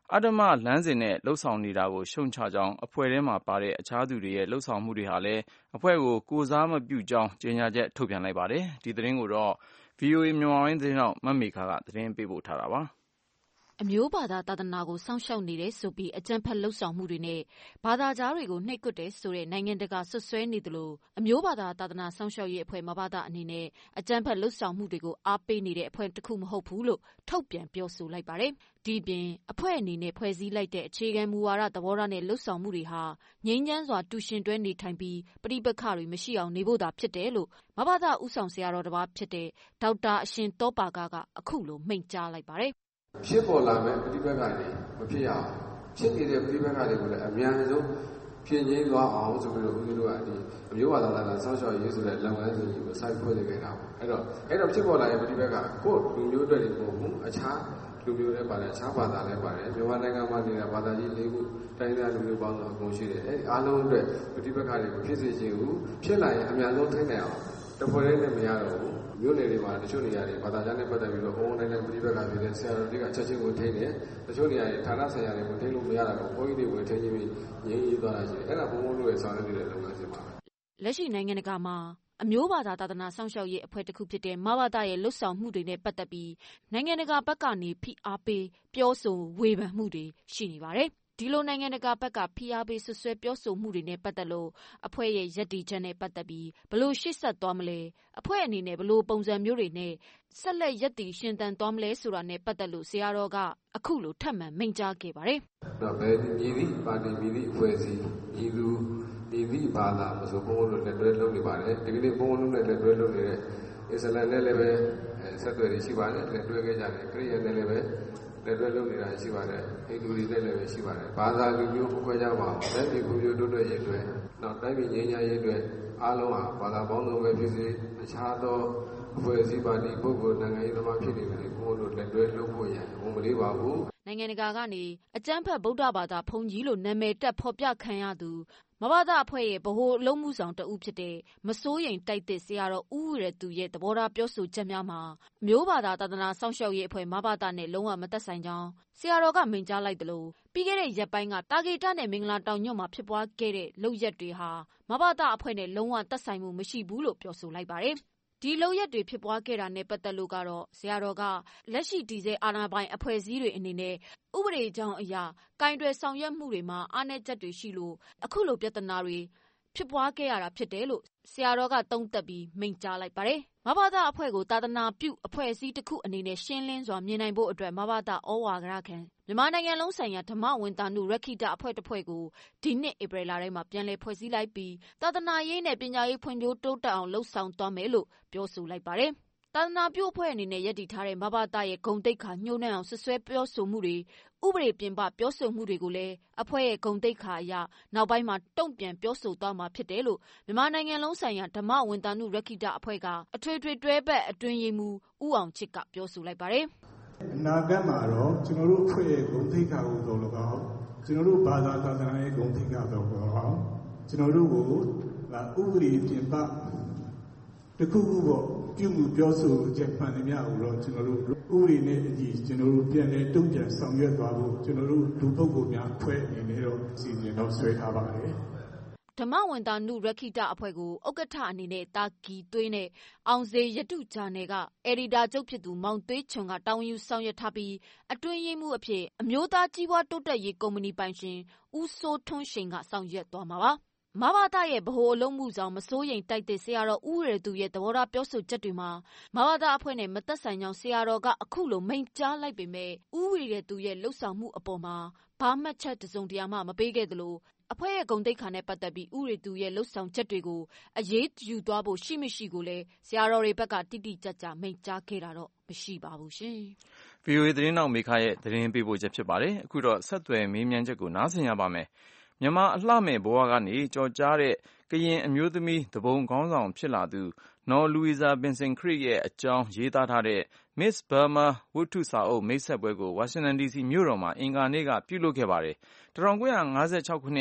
အဓမ္မလမ်းစဉ်နဲ့လှုပ်ဆောင်နေတာကိုရှုံချကြောင်းအဖွဲ့ထဲမှာပါတဲ့အခြားသူတွေရဲ့လှုပ်ဆောင်မှုတွေဟာလည်းအဖွဲ့ကိုကိုယ်စားမပြုကြောင်းကြေညာချက်ထုတ်ပြန်လိုက်ပါတယ်။ဒီသတင်းကိုတော့ VOA မြန်မာပိုင်းသတင်းထောက်မမေခကသတင်းပေးပို့ထားတာပါ။အမျိုးဘာသာသာသနာကိုစောင့်ရှောက်နေတယ်ဆိုပြီးအကြမ်းဖက်လှုပ်ဆောင်မှုတွေနဲ့ဘာသာကြားတွေကိုနှိပ်ကွပ်တယ်ဆိုတဲ့နိုင်ငံတကာဆွဆွဲနေသလိုအမျိုးဘာသာသာသနာစောင့်ရှောက်ရေးအဖွဲ့မဘာသာအနေနဲ့အကြမ်းဖက်လှုပ်ဆောင်မှုတွေကိုအားပေးနေတဲ့အဖွဲ့တစ်ခုမဟုတ်ဘူးလို့ထုတ်ပြန်ပြောဆိုလိုက်ပါတယ်။ဒီပြင်အဖွဲ့အနေနဲ့ဖွဲ့စည်းလိုက်တဲ့အခြေခံမူဝါဒသဘောထားနဲ့လှုပ်ဆောင်မှုတွေဟာငြိမ်းချမ်းစွာတူရှင်တွဲနေထိုင်ပြီးပဋိပက္ခတွေမရှိအောင်နေဖို့သာဖြစ်တယ်လို့မဘာသာဥဆောင်ဆရာတော်တစ်ပါးဖြစ်တဲ့ဒေါက်တာအရှင်တောပါကအခုလိုမိန့်ကြားလိုက်ပါတယ်ဖြစ်ပေါ်လာမဲ့ပဋိပက္ခတွေမဖြစ်ရအောင်ဖြစ်နေတဲ့ပဋိပက္ခတွေကိုလည်းအများဆုံးဖြစ်ငြိမ်းသွားအောင်ဆိုပြီးတော့ဦးဇင်းတို့ကဒီအမျိုးဘာသာသာဆောင်းရှောက်ရေးဆိုတဲ့လုပ်ငန်းစဉ်ကြီးကိုစိုက်ဖွဲ့နေကြတာပေါ့အဲ့တော့ဖြစ်ပေါ်လာတဲ့ပဋိပက္ခကိုလူမျိုးတွေမဟုတ်ဘူးအခြားလူမျိုးတွေပါတယ်အခြားဘာသာလည်းပါတယ်မြန်မာနိုင်ငံမှာနေတဲ့ဘာသာကြီး၄ခုတိုင်းသားလူမျိုးပေါင်းစုံအကုန်ရှိတယ်အဲ့ဒီအားလုံးအတွက်ပဋိပက္ခတွေကိုဖြစ်စေခြင်းကိုဖြစ်လာရင်အများဆုံးထိန်းနိုင်အောင်တစ်ဖွဲ့တည်းနဲ့မရတော့ဘူးမြို့နယ်တွေမှာတချို့နေရာတွေဘာသာကြားနဲ့ပတ်သက်ပြီးတော့အုံတိုင်းနဲ့ပဋိပက္ခဖြစ်တဲ့ဆရာတော်တွေကချက်ချင်းဝင်ထိန်းတယ်တချို့နေရာတွေဌာနဆိုင်ရာတွေဝင်ထိန်းလို့မရတာတော့ဘုန်းကြီးတွေဝင်ထိန်းခြင်းပြီးငြိမ်းရေးသွားတာရှိတယ်အဲ့ဒါဘုန်းဘုန်းတို့ရဲ့ဆောင်ရွက်နေတဲ့လုပ်ငန်းစဉ်ပါလက်ရှိနိုင်ငံတကာမှာအမျိုးဘာသာသာသနာစောင့်ရှောက်ရေးအဖွဲ့တစ်ခုဖြစ်တဲ့မဘာသာရဲ့လှုပ်ဆောင်မှုတွေနဲ့ပတ်သက်ပြီးနိုင်ငံတကာဘက်ကနေဖိအားပေးပြောဆိုဝေဖန်မှုတွေရှိနေပါတယ်ဒီလိုနိုင်ငံတကာဘက်ကဖိအားပေးဆွဆွဲပြောဆိုမှုတွေနဲ့ပတ်သက်လို့အဖွဲ့ရဲ့ရည်တည်ချက်နဲ့ပတ်သက်ပြီးဘလို့ရှေ့ဆက်သွားမလဲအဖွဲ့အနေနဲ့ဘလို့ပုံစံမျိုးတွေနဲ့ဆက်လက်ရည်တည်ရှင်သန်သွားမလဲဆိုတာနဲ့ပတ်သက်လို့ဆရာတော်ကအခုလိုထပ်မံမိန့်ကြားခဲ့ပါတယ်။တော့ဘယ်ဒီသည့်ပါတီဒီသည့်အဖွဲ့အစည်းဒီသူဒီသည့်ဘာသာမဆိုဘုန်းဘုန်းတို့လက်တွဲလုပ်နေပါတယ်ဒီကနေ့ဘုန်းဘုန်းတို့နဲ့လက်တွဲလုပ်နေတဲ့အစ္စလမ်နဲ့လည်းပဲဆက်သွယ်ရရှိပါတယ်လက်တွဲခဲ့ကြတယ်ခရစ်ယာန်နဲ့လည်းပဲလက်တွဲလုပ်နေတာရှိပါတယ်ဟိန္ဒူတွေနဲ့လည်းရှိပါတယ်ဘာသာလူမျိုးခွဲခြားပါအောင်လက်ပြီးကိုမျိုးတိုးတက်ရေးတွေနောက်တိုင်းပြည်ငြိမ်းချမ်းရေးတွေအားလုံးဟာဘာသာပေါင်းစုံပဲဖြစ်စေအခြားသောအဖွဲ့အစည်းပါတီပုဂ္ဂိုလ်နိုင်ငံရေးသမားဖြစ်နေပြီဘုန်းတို့လက်တွဲလုပ်ဖို့ရန်ဝန်မလေးပါဘူးနိုင်ငံတကာကနေအကြမ်းဖက်ဗုဒ္ဓဘာသာဘုန်းကြီးလို့နာမည်တက်ဖော်ပြခံရသူမဘာသာအဖွဲ့ရဲ့ဗဟိုအလုံးမှုဆောင်တဦးဖြစ်တဲ့မစိုးရိမ်တိုက်သစ်ဆရာတော်ဦးဝီရသူရဲ့သဘောထားပြောဆိုချက်များမှာအမျိုးဘာသာသာသနာစောင့်ရှောက်ရေးအဖွဲ့မဘာသာနဲ့လုံးဝမသက်ဆိုင်ကြောင်းဆရာတော်ကမိန့်ကြားလိုက်တယ်လို့ပြီးခဲ့တဲ့ရက်ပိုင်းကတာဂီတာနဲ့မင်္ဂလာတောင်ညွန့်မှာဖြစ်ပွားခဲ့တဲ့လုပ်ရက်တွေဟာမဘာသာအဖွဲ့နဲ့လုံးဝသက်ဆိုင်မှုမရှိဘူးလို့ပြောဆိုလိုက်ပါတယ်ဒီလုပ်ရက်တွေဖြစ်ပွားခဲ့တာနဲ့ပတ်သက်လို့ကတော့ဆရာတော်ကလက်ရှိတည်ဆဲအာဏာပိုင်အဖွဲ့အစည်းတွေအနေနဲ့ဥပဒေကြောင်းအရာကင်တွယ်ဆောင်ရွက်မှုတွေမှာအားနည်းချက်တွေရှိလို့အခုလိုပြဿနာတွေဖြစ်ပွားခဲ့ရတာဖြစ်တယ်လို့ဆရာတော်ကသုံးသပ်ပြီးမိန့်ကြားလိုက်ပါတယ်။မဘာသာအဖွဲ့ကိုသာသနာပြုအဖွဲ့အစည်းတစ်ခုအနေနဲ့ရှင်းလင်းစွာမြင်နိုင်ဖို့အတွက်မဘာသာဩဝါဒခံမြန်မာနိုင်ငံလုံးဆိုင်ရာဓမ္မဝန်တာနုရခိတအဖွဲ့တစ်ဖွဲ့ကိုဒီနှစ်ဧပြီလထဲမှာပြန်လည်ဖွဲ့စည်းလိုက်ပြီးသာသနာရေးနဲ့ပညာရေးဖွံ့ဖြိုးတိုးတက်အောင်လှုံ့ဆော်သွားမယ်လို့ပြောဆိုလိုက်ပါတယ်။သာသနာပြုအဖွဲ့အနေနဲ့ရည်တည်ထားတဲ့မဘာသာရဲ့ဂုဏ်သိက္ခာညှိုးနှံအောင်ဆွဆွဲပြောဆိုမှုတွေဥပဒေပြင်ပပြောဆိုမှုတွေကိုလည်းအဖွဲ့ရဲ့ဂုဏ်သိက္ခာအရနောက်ပိုင်းမှာတုံ့ပြန်ပြောဆိုသွားမှာဖြစ်တယ်လို့မြန်မာနိုင်ငံလုံးဆိုင်ရာဓမ္မဝန်တာနုရခိတအဖွဲ့ကအထွေထွေတွဲဘက်အတွင်းရေးမှူးဦးအောင်ချစ်ကပြောဆိုလိုက်ပါတယ်အနာဂတ်မှာတော့ကျွန်တော်တို့အဖွဲ့ရဲ့ဂုဏ်သိက္ခာကိုတော်၎င်းကျွန်တော်တို့ဘာသာသာသနာရဲ့ဂုဏ်သိက္ခာတော်၎င်းကျွန်တော်တို့ကိုဥပဒေပြင်ပတစ်ခုခုပေါ့ပြုမှုပြောဆိုချက်မှန်သမျှကိုတော့ကျွန်တော်တို့ဥပဒေနဲ့အညီကျွန်တော်တို့ပြန်လည်တုံ့ပြန်ဆောင်ရွက်သွားဖို့ကျွန်တော်တို့လူပုဂ္ဂိုလ်များအဖွဲ့အနေနဲ့တော့စီစဉ်တော့ဆွဲထားပါတယ်ဓမ္မဝန်တာနုရခိတအဖွဲ့ကိုဥက္ကဋ္ဌအနေနဲ့တာဂီသွေးနဲ့အောင်စေရတုဂျာနယ်ကအယ်ဒီတာချုပ်ဖြစ်သူမောင်သွေးချွန်ကတောင်းယူဆောင်ရွက်ထားပြီးအတွင်းရေးမှူးအဖြစ်အမျိုးသားကြီးပွားတိုးတက်ရေးကုမ္ပဏီပိုင်ရှင်ဦးစိုးထွန်းရှိန်ကဆောင်ရွက်သွားမှာပါမဘာသာရဲ့ဗဟိုအလုံးမှုဆောင်မစိုးရိမ်တိုက်တဲ့ဆရာတော်ဦးရသူရဲ့သဘောထားပြောဆိုချက်တွေမှာမဘာသာအဖွဲ့နဲ့မသက်ဆိုင်ကြောင်းဆရာတော်ကအခုလိုမိန့်ကြားလိုက်ပေမဲ့ဦးရသူရဲ့လှုပ်ဆောင်မှုအပေါ်မှာဘာမှတ်ချက်တစုံတရာမှမပေးခဲ့သလိုအဖွဲ့ရဲ့ဂုဏ်သိက္ခာနဲ့ပတ်သက်ပြီးဦးရသူရဲ့လှုပ်ဆောင်ချက်တွေကိုအရေးယူသွားဖို့ရှိမရှိကိုလည်းဆရာတော်တွေဘက်ကတိတိကျကျမိန့်ကြားခဲ့တာတော့မရှိပါဘူးရှင်။ VOA သတင်းတောက်မေခရဲ့သတင်းပေးပို့ချက်ဖြစ်ပါတယ်။အခုတော့ဆက်သွယ်မေးမြန်းချက်ကိုနားဆင်ရပါမယ်။မြန်မာအလှမဲ့ဘဝကနေကြော်ကြားတဲ့ကရင်အမျိုးသမီးတပုံခေါင်းဆောင်ဖြစ်လာသူနော်လူဝီဇာဘင်စင်ခရစ်ရဲ့အကြောင်းရေးသားထားတဲ့ Miss Burma ဝတ္ထုစာအုပ်မိတ်ဆက်ပွဲကိုဝါရှင်တန် DC မြို့တော်မှာအင်္ဂါနေ့ကပြုလုပ်ခဲ့ပါတယ်။1956ခုနှစ်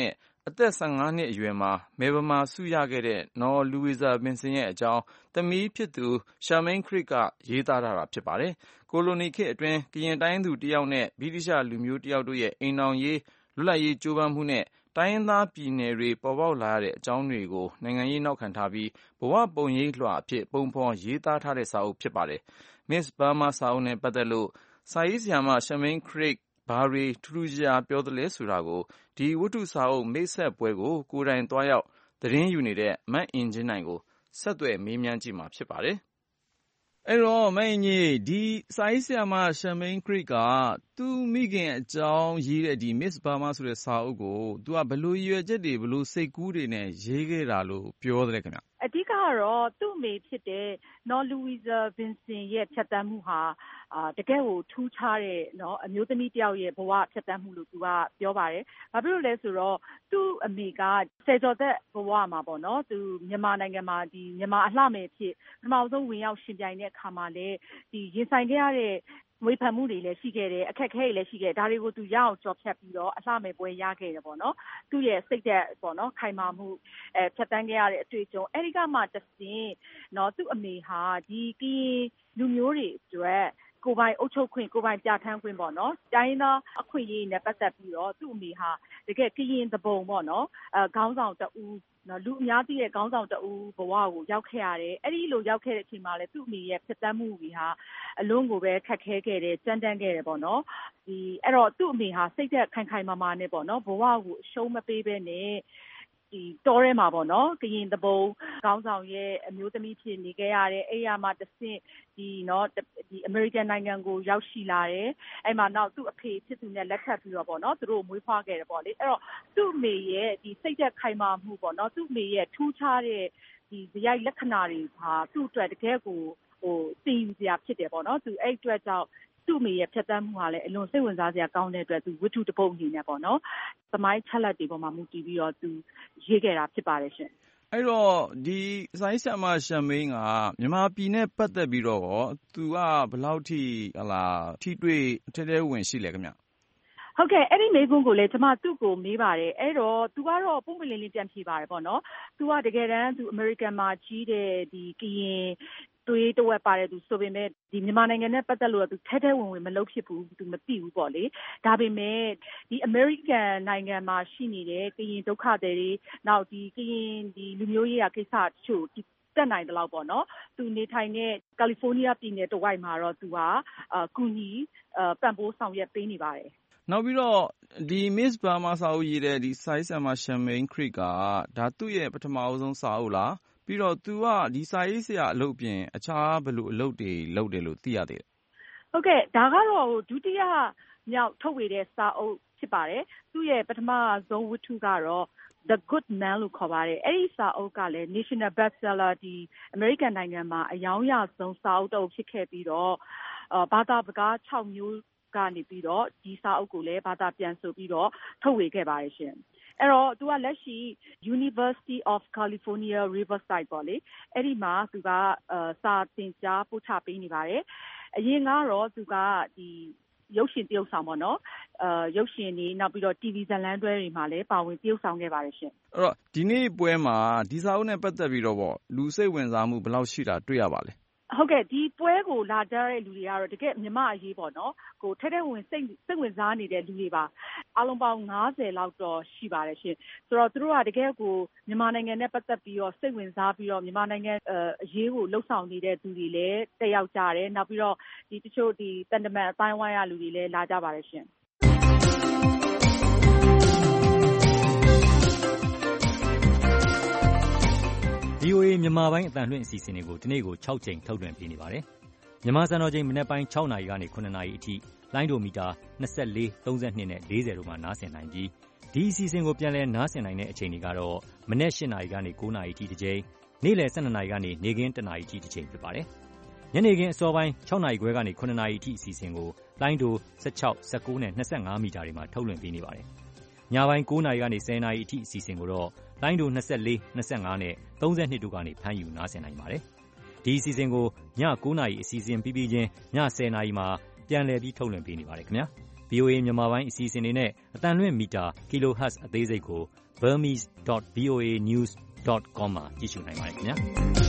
အသက်15 နှစ်အရွယ်မှာမယ်ဘမာဆုရခဲ့တဲ့နော်လူဝီဇာဘင်ဆင်ရဲ့အကြောင်းသမီးဖြစ်သူရှာမိန်ခရစ်ကရေးသားထားတာဖြစ်ပါတယ်။ကိုလိုနီခေတ်အတွင်းကရင်တိုင်းသူတယောက်နဲ့ဗြိတိရှလူမျိုးတယောက်တို့ရဲ့အိမ်ထောင်ရေးလွတ်လပ်ရေးကြိုးပမ်းမှုနဲ့တိုင်းရင်းသားပြည်နယ်တွေပေါ်ပေါက်လာရတဲ့အကြောင်းတွေကိုနိုင်ငံရေးနောက်ခံထားပြီးဘဝပုံရိပ်လွှာအဖြစ်ပုံဖော်ရေးသားထားတဲ့စာအုပ်ဖြစ်ပါတယ်။ Miss Burma စာအုပ်နဲ့ပတ်သက်လို့စာရေးဆရာမရှာမိန်ခရစ်ဘာတွေထူးထူးခြားခြားပြောသလဲဆိုတာကိုဒီဝတ္ထုစာအုပ်မိတ်ဆက်ပွဲကိုကိုယ်တိုင်သွားရောက်သတင်းယူနေတဲ့မတ်အင်ဂျင်နိုင်ကိုဆက်သွယ်မေးမြန်းကြည့်မှာဖြစ်ပါတယ်။အဲ့တော့မတ်အင်ကြီးဒီစာရေးဆရာမရှာမိန်ခရစ်ကသူ့မိခင်အကြောင်းရေးတဲ့ဒီ Miss Burma ဆိုတဲ့စာအုပ်ကိုသူကဘယ်လိုရည်ရွယ်ချက်တွေဘယ်လိုစိတ်ကူးတွေနဲ့ရေးခဲ့တာလို့ပြောတယ်ခင်ဗျ။အဓိကကတော့သူ့အမေဖြစ်တဲ့နော်လူဝီဇာဘင်ဆင်ရဲ့ဖြတ်သန်းမှုဟာတကယ်ကိုထူးခြားတဲ့နော်အမျိုးသမီးတယောက်ရဲ့ဘဝဖြတ်သန်းမှုလို့သူကပြောပါတယ်။ဘာဖြစ်လို့လဲဆိုတော့သူ့အမေကဆယ်ကျော်သက်ဘဝမှာပေါ့နော်သူမြန်မာနိုင်ငံမှာဒီမြန်မာအလှမယ်ဖြစ်ပထမဆုံးဝင်ရောက်ရှင်ပြိုင်တဲ့အခါမှာလည်းဒီရင်ဆိုင်ခဲ့ရတဲ့ဝေဖန်မှုတွေလည်းရှိခဲ့တယ်အခက်အခဲတွေလည်းရှိခဲ့တယ်ဒါတွေကိုသူရအောင်ကြော်ဖြတ်ပြီးတော့အလှမယ်ပွဲရခဲ့တယ်ပေါ့နော်သူ့ရဲ့စိတ်သက်ပေါ့နော်ခိုင်မာမှုဖြတ်တန်းခဲ့ရတဲ့အတွေ့အကြုံအဲဒီကမှတဆင့်နော်သူ့အမေဟာဒီကရင်လူမျိုးတွေအတွက်ကိုယ်ပိုင်အုပ်ချုပ်ခွင့်ကိုယ်ပိုင်ပြဋ္ဌာန်းခွင့်ပေါ့နော်တိုင်းသားအခွင့်အရေးနဲ့ပတ်သက်ပြီးတော့သူ့အမေဟာတကယ်ကရင်သဘုံပေါ့နော်ခေါင်းဆောင်တဦးနော်လူအများကြီးရဲ့ခေါင်းဆောင်တဦးဘဝကိုရောက်ခဲ့ရတယ်အဲ့ဒီလိုရောက်ခဲ့တဲ့အချိန်မှာလည်းသူ့အမေရဲ့ဖြတ်သန်းမှုတွေဟာအလုံးကိုပဲခက်ခဲခဲ့တယ်ကြမ်းတမ်းခဲ့တယ်ပေါ့နော်ဒီအဲ့တော့သူ့အမေဟာစိတ်သက်ခိုင်ခိုင်မာမာနဲ့ပေါ့နော်ဘဝကိုအရှုံးမပေးဘဲနဲ့ဒီတောထဲမှာပေါ့နော်ကရင်သဘုံခေါင်းဆောင်ရဲ့အမျိုးသမီးဖြစ်နေခဲ့ရတယ်အဲ့ရမှာတဆင့်ဒီနော်ဒီအမေရိကန်နိုင်ငံကိုရောက်ရှိလာတယ်အဲ့မှာနောက်သူ့အဖေဖြစ်သူနဲ့လက်ထပ်ပြီးတော့ပေါ့နော်သူတို့မွေးဖွားခဲ့တယ်ပေါ့လေအဲ့တော့သူ့အမေရဲ့ဒီစိတ်သက်ခိုင်မာမှုပေါ့နော်သူ့အမေရဲ့ထူးခြားတဲ့ဒီဇယိုက်လက္ခဏာတွေဟာသူ့အတွက်တကယ်ကိုသိယူစရာဖြစ်တယ်ပေါ့နော်သူအဲ့အတွက်ကြောင့်သူ့အမေရဲ့ဖြတ်သန်းမှုဟာလည်းအလွန်စိတ်ဝင်စားစရာကောင်းတဲ့အတွက်သူဝတ္ထုတစ်ပုဒ်အနေနဲ့ပေါ့နော်သမိုင်းချက်လက်တွေပေါ်မှာမူတည်ပြီးတော့သူရေးခဲ့တာဖြစ်ပါတယ်ရှင်အဲ့တော့ဒီစာရေးဆရာမရှာမိန်ကမြန်မာပြည်နဲ့ပတ်သက်ပြီးတော့သူကဘယ်လောက်ထိထိတွေ့ထဲဝင်ရှိလဲခင်ဗျဟုတ်ကဲ့အဲ့ဒီမေးခွန်းကိုလည်းကျွန်မသူ့ကိုမေးပါတယ်အဲ့တော့သူကတော့ပုံမှန်လေးပြန်ဖြေပါတယ်ပေါ့နော်သူကတကယ်တမ်းသူအမေရိကန်မှာကြီးတဲ့ဒီကရင်သွေးတဝက်ပါတယ်သူဆိုပေမဲ့ဒီမြန်မာနိုင်ငံနဲ့ပတ်သက်လို့သူထဲဝင်မလုပ်ဖြစ်ဘူးသူမသိဘူးပေါ့လေဒါပေမဲ့ဒီအမေရိကန်နိုင်ငံမှာရှိနေတဲ့ကရင်ဒုက္ခသည်တွေနောက်ဒီကရင်ဒီလူမျိုးရေးရာကိစ္စတချို့တက်နိုင်တယ်လို့ပေါ့နော်သူနေထိုင်တဲ့ကယ်လီဖိုးနီးယားပြည်နယ်တဝိုက်မှာတော့သူဟာကူညီပံ့ပိုးဆောင်ရွက်ပေးနေပါတယ်နောက်ပြီးတော့ဒီ Miss Burma စာအုပ်ရေးတဲ့ဒီစာရေးဆရာမရှာမိန်ခရစ်ကဒါသူ့ရဲ့ပထမအဆုံးစာအုပ်လားပြီးတော့သူကဒီစာရေးဆရာအလုပ်ပြင်အခြားဘယ်လိုအလုပ်တွေလုပ်တယ်လို့သိရသေးတယ်ဟုတ်ကဲ့ဒါကတော့ဒုတိယမြောက်ထုတ်ဝေတဲ့စာအုပ်ဖြစ်ပါတယ်သူ့ရဲ့ပထမဆုံးဝတ္ထုကတော့ The Good Man လို့ခေါ်ပါတယ်အဲ့ဒီစာအုပ်ကလည်း National Bestseller ဒီအမေရိကန်နိုင်ငံမှာအယောင်းရဆုံးစာအုပ်တစ်အုပ်ဖြစ်ခဲ့ပြီးတော့ဘာသာစကား6မျိုးကနေပြီးတော့ဒီစာအုပ်ကိုလည်းဘာသာပြန်ဆိုပြီးတော့ထုတ်ဝေခဲ့ပါတယ်ရှင်အဲ့တော့သူကလက်ရှိ University of California Riverside ပေါ့လေအဲ့ဒီမှာသူကစာသင်ကြားပို့ချပေးနေပါတယ်အရင်ကတော့သူကဒီရုပ်ရှင်တရုပ်ဆောင်ပေါ့နော်ရုပ်ရှင်တွေနောက်ပြီးတော့ TV ဇာတ်လမ်းတွဲတွေမှာလည်းပါဝင်တရုပ်ဆောင်ခဲ့ပါတယ်ရှင်အဲ့တော့ဒီနေ့ပွဲမှာဒီစာအုပ်နဲ့ပတ်သက်ပြီးတော့ပေါ့လူစိတ်ဝင်စားမှုဘယ်လောက်ရှိတာတွေ့ရပါလဲဟုတ်ကဲ့ဒီပွဲကိုလာကြတဲ့လူတွေကတော့တကယ်မြမအရေးပေါ့နော်ကိုထဲဝင်စိတ်ဝင်စားနေတဲ့လူတွေပါအလုံးပေါင်း90လောက်တော့ရှိပါတယ်ရှင်ဆိုတော့သူတို့ကတကယ်ကိုမြန်မာနိုင်ငံနဲ့ပတ်သက်ပြီးတော့စိတ်ဝင်စားပြီးတော့မြန်မာနိုင်ငံအရေးကိုလှုပ်ဆောင်နေတဲ့သူတွေလည်းတက်ရောက်ကြတယ်နောက်ပြီးတော့ဒီတချို့ဒီတန်တမန်အတိုင်းဝိုင်းရလူတွေလည်းလာကြပါတယ်ရှင် VOA မြန်မာပိုင်းအသံလွှင့်အစီအစဉ်တွေကိုဒီနေ့ကို6ချိန်ထုတ်လွှင့်ပေးနေပါတယ်။မြန်မာစံတော်ချိန်မနက်ပိုင်း6နာရီကနေ9နာရီအထိလိုင်းဒိုမီတာ24 32နဲ့40တို့မှာနားဆင်နိုင်ပြီးဒီအစီအစဉ်ကိုပြန်လည်နားဆင်နိုင်တဲ့အချိန်တွေကတော့မနက်8နာရီကနေ9နာရီအထိတစ်ချိန်နေ့လယ်12နာရီကနေနေ့ခင်း1နာရီအထိတစ်ချိန်ဖြစ်ပါတယ်။ညနေခင်းအစောပိုင်း6နာရီခွဲကနေ9နာရီအထိအစီအစဉ်ကိုလိုင်းဒို16 19နဲ့25မီတာတွေမှာထုတ်လွှင့်ပေးနေပါတယ်။ညပိုင်း9နာရီကနေ10နာရီအထိအစီအစဉ်ကိုတော့လိုင်းဒို24 25နဲ့32တို့ကနေဖမ်းယူနားဆင်နိုင်ပါတယ်။ဒီအစီအစဉ်ကိုည9နာရီအစီအစဉ်ပြီးပြီးချင်းည10နာရီမှာပြန်လည်ပြီးထုတ်လွှင့်ပေးနေပါတယ်ခင်ဗျာ။ VOA မြန်မာပိုင်းအစီအစဉ်တွေနဲ့အသံလွှင့်မီတာ kHz အသေးစိတ်ကို burmese.voanews.com မှာကြည့်ရှုနိုင်ပါတယ်ခင်ဗျာ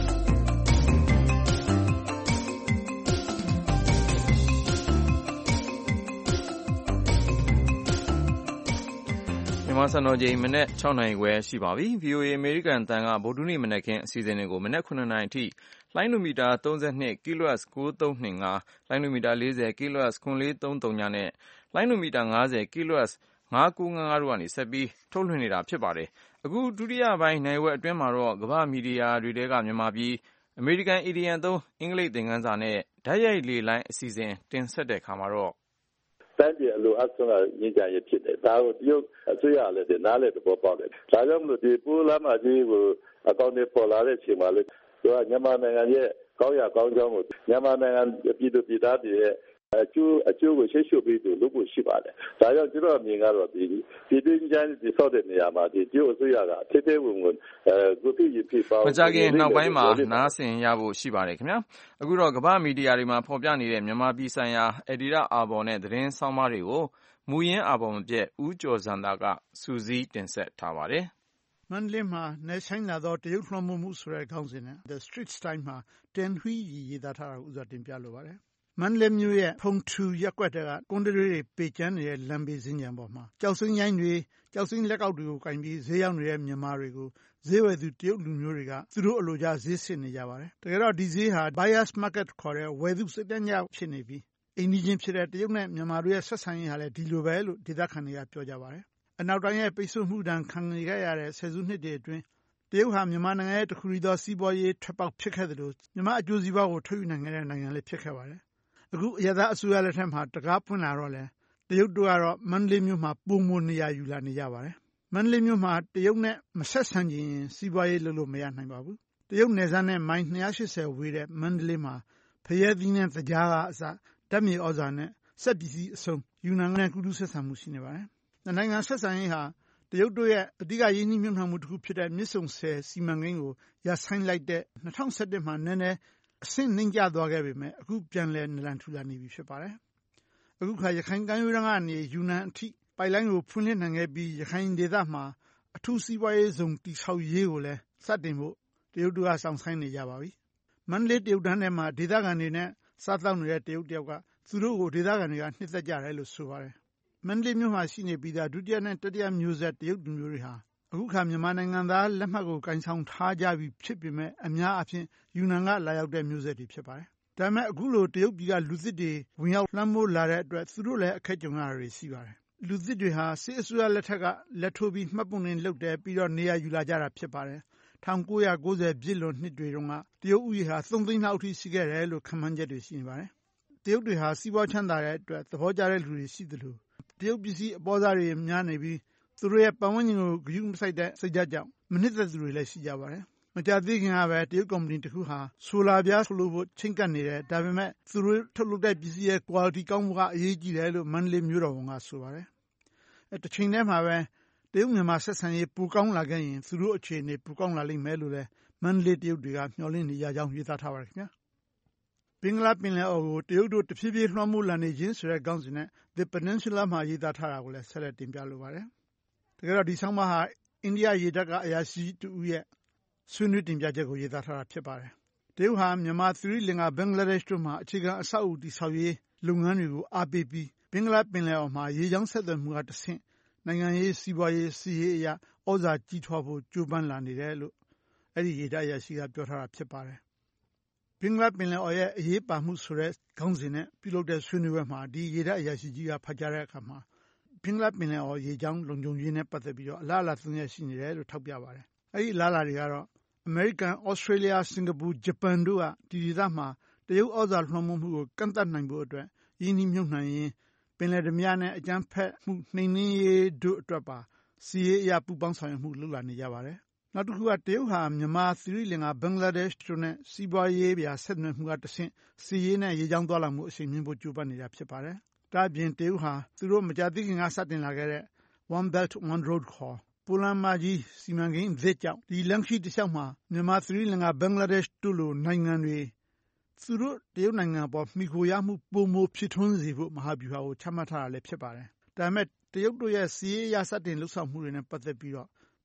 မြန်မာစံတော်ချိန်မနက်6နာရီခွဲရှိပါပြီ။ VOA အမေရိကန်အသံကဗုဒ္ဓဟူးနေ့မနက်ခင်းအစီအစဉ်တွေကိုမနက်9နာရီအထိလိုင်းနိုမီတာ32 kHz 9325 လိုင်းနိုမီတာ40 kHz 9430ညနဲ့လိုင်းနိုမီတာ50 kHz 5955တို့ကနေဆက်ပြီးထုတ်လွှင့်နေတာဖြစ်ပါတယ်။အခုဒုတိယပိုင်းနိုင်ဝက်အတွင်းမှာတော့ကမ္ဘာမီဒီယာတွေထဲကမြန်မာပြည်အမေရိကန်အီဒီယံသုံးအင်္ဂလိပ်သင်ခန်းစာနဲ့ဓာတ်ရိုက်လေလိုင်းအစီအစဉ်တင်ဆက်တဲ့အခါမှာတော့တိုင်းပြည်အလိုအပ်ဆုံးကငြိမ်းချမ်းရေးဖြစ်တယ်။ဒါကိုတရုတ်အစိုးရလည်းနားလည်သဘောပေါက်တယ်။ဒါကြောင့်မလို့ဒီပိုးလမ်းမကြီးကိုအကောင့်တွေပေါ်လာတဲ့အချိန်မှာလေသူကမြန်မာနိုင်ငံရဲ့ကောင်းရကောင်းကြောင်းကိုမြန်မာနိုင်ငံပြည်သူပြည်သားတွေရဲ့အကျိုးကိုရှေ့ရှုပြီးသူလုပ်ဖို့ရှိပါတယ်။ဒါကြောင့်ကျွန်တော်အမြင်ကတော့ဒီတွင်းချမ်းဒီဆော့တဲ့နေရာမှာဒီတရုတ်အစိုးရကထိထိဝင်ဝင်ကိုပြည့်ပြည့်ပါမကြခင်နောက်ပိုင်းမှာနားဆင်ရဖို့ရှိပါတယ်ခင်ဗျာ။အခုတော့ကမ္ဘာမီဒီယာတွေမှာဖော်ပြနေတဲ့မြန်မာပြည်ဆိုင်ရာအက်ဒီတာအာဘော်နဲ့သတင်းဆောင်းပါးတွေကိုမူရင်းအာဘော်မပြည့်ဦးကျော်စံသာကစူးစီးတင်ဆက်ထားပါတယ်။မန္တလေးမှာနေဆိုင်လာတော့တရုတ်လွှမ်းမိုးမှုဆိုတဲ့ခေါင်းစဉ်နဲ့ The Straits Times မှာတင်ဟွီရေးသားထားတာကိုဥစွာတင်ပြလိုပါတယ်။မန္တလေးမြို့ရဲ့ဖုန်ထူရပ်ကွက်ကကွန်ဒရီတွေပေကျန်းနေတဲ့လမ်းဘေးစင်ကြံပေါ်မှာကြောက်စိမ်းရိုင်းတွေကြောက်စိမ်းလက်ကောက်တွေကိုကင်ပြီးဈေးရောက်နေတဲ့မြန်မာတွေကိုဈေးဝယ်သူတရုတ်လူမျိုးတွေကသူတို့အလိုကျဈေးဆစ်နေကြပါတယ်။တကယ်တော့ဒီဈေးဟာ buyers market ခေါ်တဲ့ဝယ်သူစိတ်တန်းကြဖြစ်နေပြီးအိမ်နီးချင်းဖြစ်တဲ့တရုတ်နဲ့မြန်မာတို့ရဲ့ဆက်ဆံရေးဟာလည်းဒီလိုပဲလို့ဒေသခံတွေကပြောကြပါတယ်။အနောက်တိုင်းရဲ့ပိတ်ဆို့မှုဒဏ်ခံနေရတဲ့ဆယ်စုနှစ်တွေအတွင်းတရုတ်ဟာမြန်မာနိုင်ငံရဲ့တခုတည်းသောစီးပွားရေးထွက်ပေါက်ဖြစ်ခဲ့တယ်လို့မြန်မာအကျိုးစီးပွားကိုထုတ်ယူနိုင်ခဲ့တဲ့နိုင်ငံလေးဖြစ်ခဲ့ပါတယ်။အခုအရပ်သားအစိုးရလက်ထက်မှာတကားဖွင့်လာတော့လဲတရုတ်တို့ကတော့မန္တလေးမြို့မှာပုံမနေရယူလာနေကြပါတယ်။မန္တလေးမြို့မှာတရုတ်နဲ့မဆက်ဆံခြင်းစီးပွားရေးလုပ်လို့မရနိုင်ပါဘူး။တရုတ်နယ်စပ်နဲ့မိုင်280ဝေးတဲ့မန္တလေးမှာဖရဲသီးနဲ့သကြားကအစဓာတ်မြေဩဇာနဲ့စက်ပစ္စည်းအစုံယူနန်နဲ့ကူးတူးဆက်ဆံမှုရှိနေပါတယ်။နိုင်ငံဆက်ဆံရေးဟာတရုတ်တို့ရဲ့အဓိကရင်းနှီးမြှုပ်နှံမှုတစ်ခုဖြစ်တဲ့မြစ်ဆုံဆည်စီမံကိန်းကိုရပ်ဆိုင်းလိုက်တဲ့2011မှာနည်းနည်းအဆင့်နှိမ့်ကျသွားခဲ့ပေမဲ့အခုပြန်လည်နလန်ထူလာနေပြီဖြစ်ပါတယ်။အခုခါရခိုင်ကမ်းရိုးတန်းကနေယူနန်အထိပိုက်လိုင်းကိုဖွင့်လှစ်နိုင်ခဲ့ပြီးရခိုင်ဒေသမှာအထူးစီးပွားရေးဇုံတည်ဆောက်ရေးကိုလည်းစတင်ဖို့တရုတ်တို့ကစောင့်ဆိုင်းနေကြပါပြီ။မန္တလေးတရုတ်တန်းထဲမှာဒေသခံတွေနဲ့စားသောက်နေတဲ့တရုတ်တယောက်ကသူတို့ကိုဒေသခံတွေကနှစ်သက်ကြတယ်လို့ဆိုပါတယ်။မန္တလေးမြို့မှာရှိနေပြီးသားဒုတိယနဲ့တတိယမျိုးဆက်တရုတ်လူမျိုးတွေဟာအခုခါမြန်မာနိုင်ငံသားလက်မှတ်ကိုကင်ဆောင်ထားကြပြီဖြစ်ပေမဲ့အများအပြားယူနန်ကလာရောက်တဲ့မျိုးဆက်တွေဖြစ်ပါတယ်။ဒါပေမဲ့အခုလိုတရုတ်ပြည်ကလူသစ်တွေဝင်ရောက်လွှမ်းမိုးလာတဲ့အတွက်သူတို့လည်းအခက်ကြုံရတာတွေရှိပါတယ်။လူသစ်တွေဟာစစ်အစိုးရလက်ထက်ကလက်ထိုးပြီးမှတ်ပုံတင်လုပ်တယ်ပြီးတော့နေရာယူလာကြတာဖြစ်ပါတယ်။1990ပြည့်လွန်နှစ်တွေတုန်းကတရုတ်ဥယျာဉ်ဟာ3သိန်းလောက်အထိရှိခဲ့တယ်လို့ခန့်မှန်းချက်တွေရှိနေပါတယ်။တရုတ်တွေဟာစီးပွားချမ်းသာတဲ့အတွက်သဘောကျတဲ့လူတွေရှိသလိုတရုတ်ပစ္စည်းအပေါ်စားတွေများနေပြီးသူတို့ရဲ့ပတ်ဝန်းကျင်ကိုဂရုမစိုက်တဲ့စိတ်ဓာတ်ကြောင့်မနစ်သက်သူတွေလည်းရှိကြပါတယ်။မကြာသေးခင်ကပဲတရုတ်ကုမ္ပဏီတစ်ခုဟာဆိုလာပြားထုတ်လုပ်ဖို့ချိန်ကပ်နေတယ်။ဒါပေမဲ့သူတို့ထုတ်လုပ်တဲ့ပစ္စည်းရဲ့ quality ကောင်းမှုကအရေးကြီးတယ်လို့မန္တလေးမြို့တော်ဝန်ကဆိုပါတယ်။တစ်ချိန်တည်းမှာပဲတရုတ်မြန်မာဆက်ဆံရေးပိုကောင်းလာခဲ့ရင်သူတို့အခြေအနေပိုကောင်းလာလိမ့်မယ်လို့လည်းမန္တလေးတရုတ်တွေကမျှော်လင့်နေကြကြောင်းရေးသားထားပါတယ်ခင်ဗျာ။ဘင်္ဂလားပင်လယ်အော်ကိုတရုတ်တို့တဖြည်းဖြည်းလွှမ်းမိုးလာနေခြင်းဆိုတဲ့ခေါင်းစဉ်နဲ့ The Peninsula မှာရေးသားထားတာကိုလည်းဆက်လက်တင်ပြလိုပါတယ်။တကယ်တော့ဒီဆောင်းပါးဟာအိန္ဒိယရေတပ်ကအရာရှိတူရဲ့ဆွေးနွေးတင်ပြချက်ကိုရေးသားထားတာဖြစ်ပါတယ်။တရုတ်ဟာမြန်မာသီရိလင်္ကာဘင်္ဂလားဒေ့ရှ်တို့မှာအခြေခံအဆောက်အဦတည်ဆောက်ရေးလုပ်ငန်းတွေကိုအားပေးပြီးဘင်္ဂလားပင်လယ်အော်မှာရေကြောင်းဆက်သွယ်မှုကတဆင့်နိုင်ငံရေးစီးပွားရေးစစ်ရေးအရာဩဇာကြီးထွားဖို့ကြိုးပမ်းလာနေတယ်လို့အဲ့ဒီရေတပ်အရာရှိကပြောထားတာဖြစ်ပါတယ်။ဘင်္ဂလားပင်လယ်အော်ရဲ့အရေးပါမှုဆိုတဲ့ခေါင်းစဉ်နဲ့ပြုလုပ်တဲ့ဆွေးနွေးပွဲမှာဒီရေတပ်အရာရှိကြီးကဖတ်ကြားတဲ့အခါမှာဘင်္ဂလားပင်လယ်အော်ရေကြောင်းလုံခြုံရေးနဲ့ပတ်သက်ပြီးတော့အလားအလာသုံးရပ်ရှိနေတယ်လို့ထောက်ပြပါတယ်။အဲဒီအလားအလာတွေကတော့အမေရိကန်၊ဩစတြေးလျ၊စင်ကာပူ၊ဂျပန်တို့ကဒီဒေသမှာတရုတ်ဩဇာလွှမ်းမိုးမှုကိုကန့်သတ်နိုင်ဖို့အတွက်ရင်းနှီးမြှုပ်နှံရင်းပင်လယ်ဓမြနဲ့အကြမ်းဖက်မှုနှိမ်နင်းရေးတို့အတွက်ပါစစ်ရေးအရပူးပေါင်းဆောင်ရွက်မှုလုပ်လာနေကြပါတယ်။နောက်တစ်ခုကတရုတ်ဟာမြန်မာ၊သီရိလင်္ကာ၊ဘင်္ဂလားဒေ့ရှ်တို့နဲ့စီးပွားရေးပြဆက်နွယ်မှုကတဆင့်စစ်ရေးနဲ့ရေကြောင်းသွားလာမှုအရှိန်မြှင့်ဖို့ကြိုးပမ်းနေတာဖြစ်ပါတယ်။ဒါ့အပြင်တရုတ်ဟာသူတို့မကြာသေးခင်ကစတင်လာခဲ့တဲ့ One Belt One Road ခေါ်ပိုလန်မကြီးစီမံကိန်းအသစ်ကြောင့်ဒီလမ်းခရီးတစ်လျှောက်မှာမြန်မာ၊သီရိလင်္ကာ၊ဘင်္ဂလားဒေ့ရှ်တို့လိုနိုင်ငံတွေသူတို့တရုတ်နိုင်ငံအပေါ်မှီခိုရမှုပိုမိုဖြစ်ထွန်းစေဖို့မဟာဗျူဟာကိုချမှတ်ထားတာလည်းဖြစ်ပါတယ်။ဒါပေမဲ့တရုတ်တို့ရဲ့စစ်ရေးအရစတင်လှုပ်ဆောင်မှုတွေနဲ့ပတ်သက်ပြီးတော့တ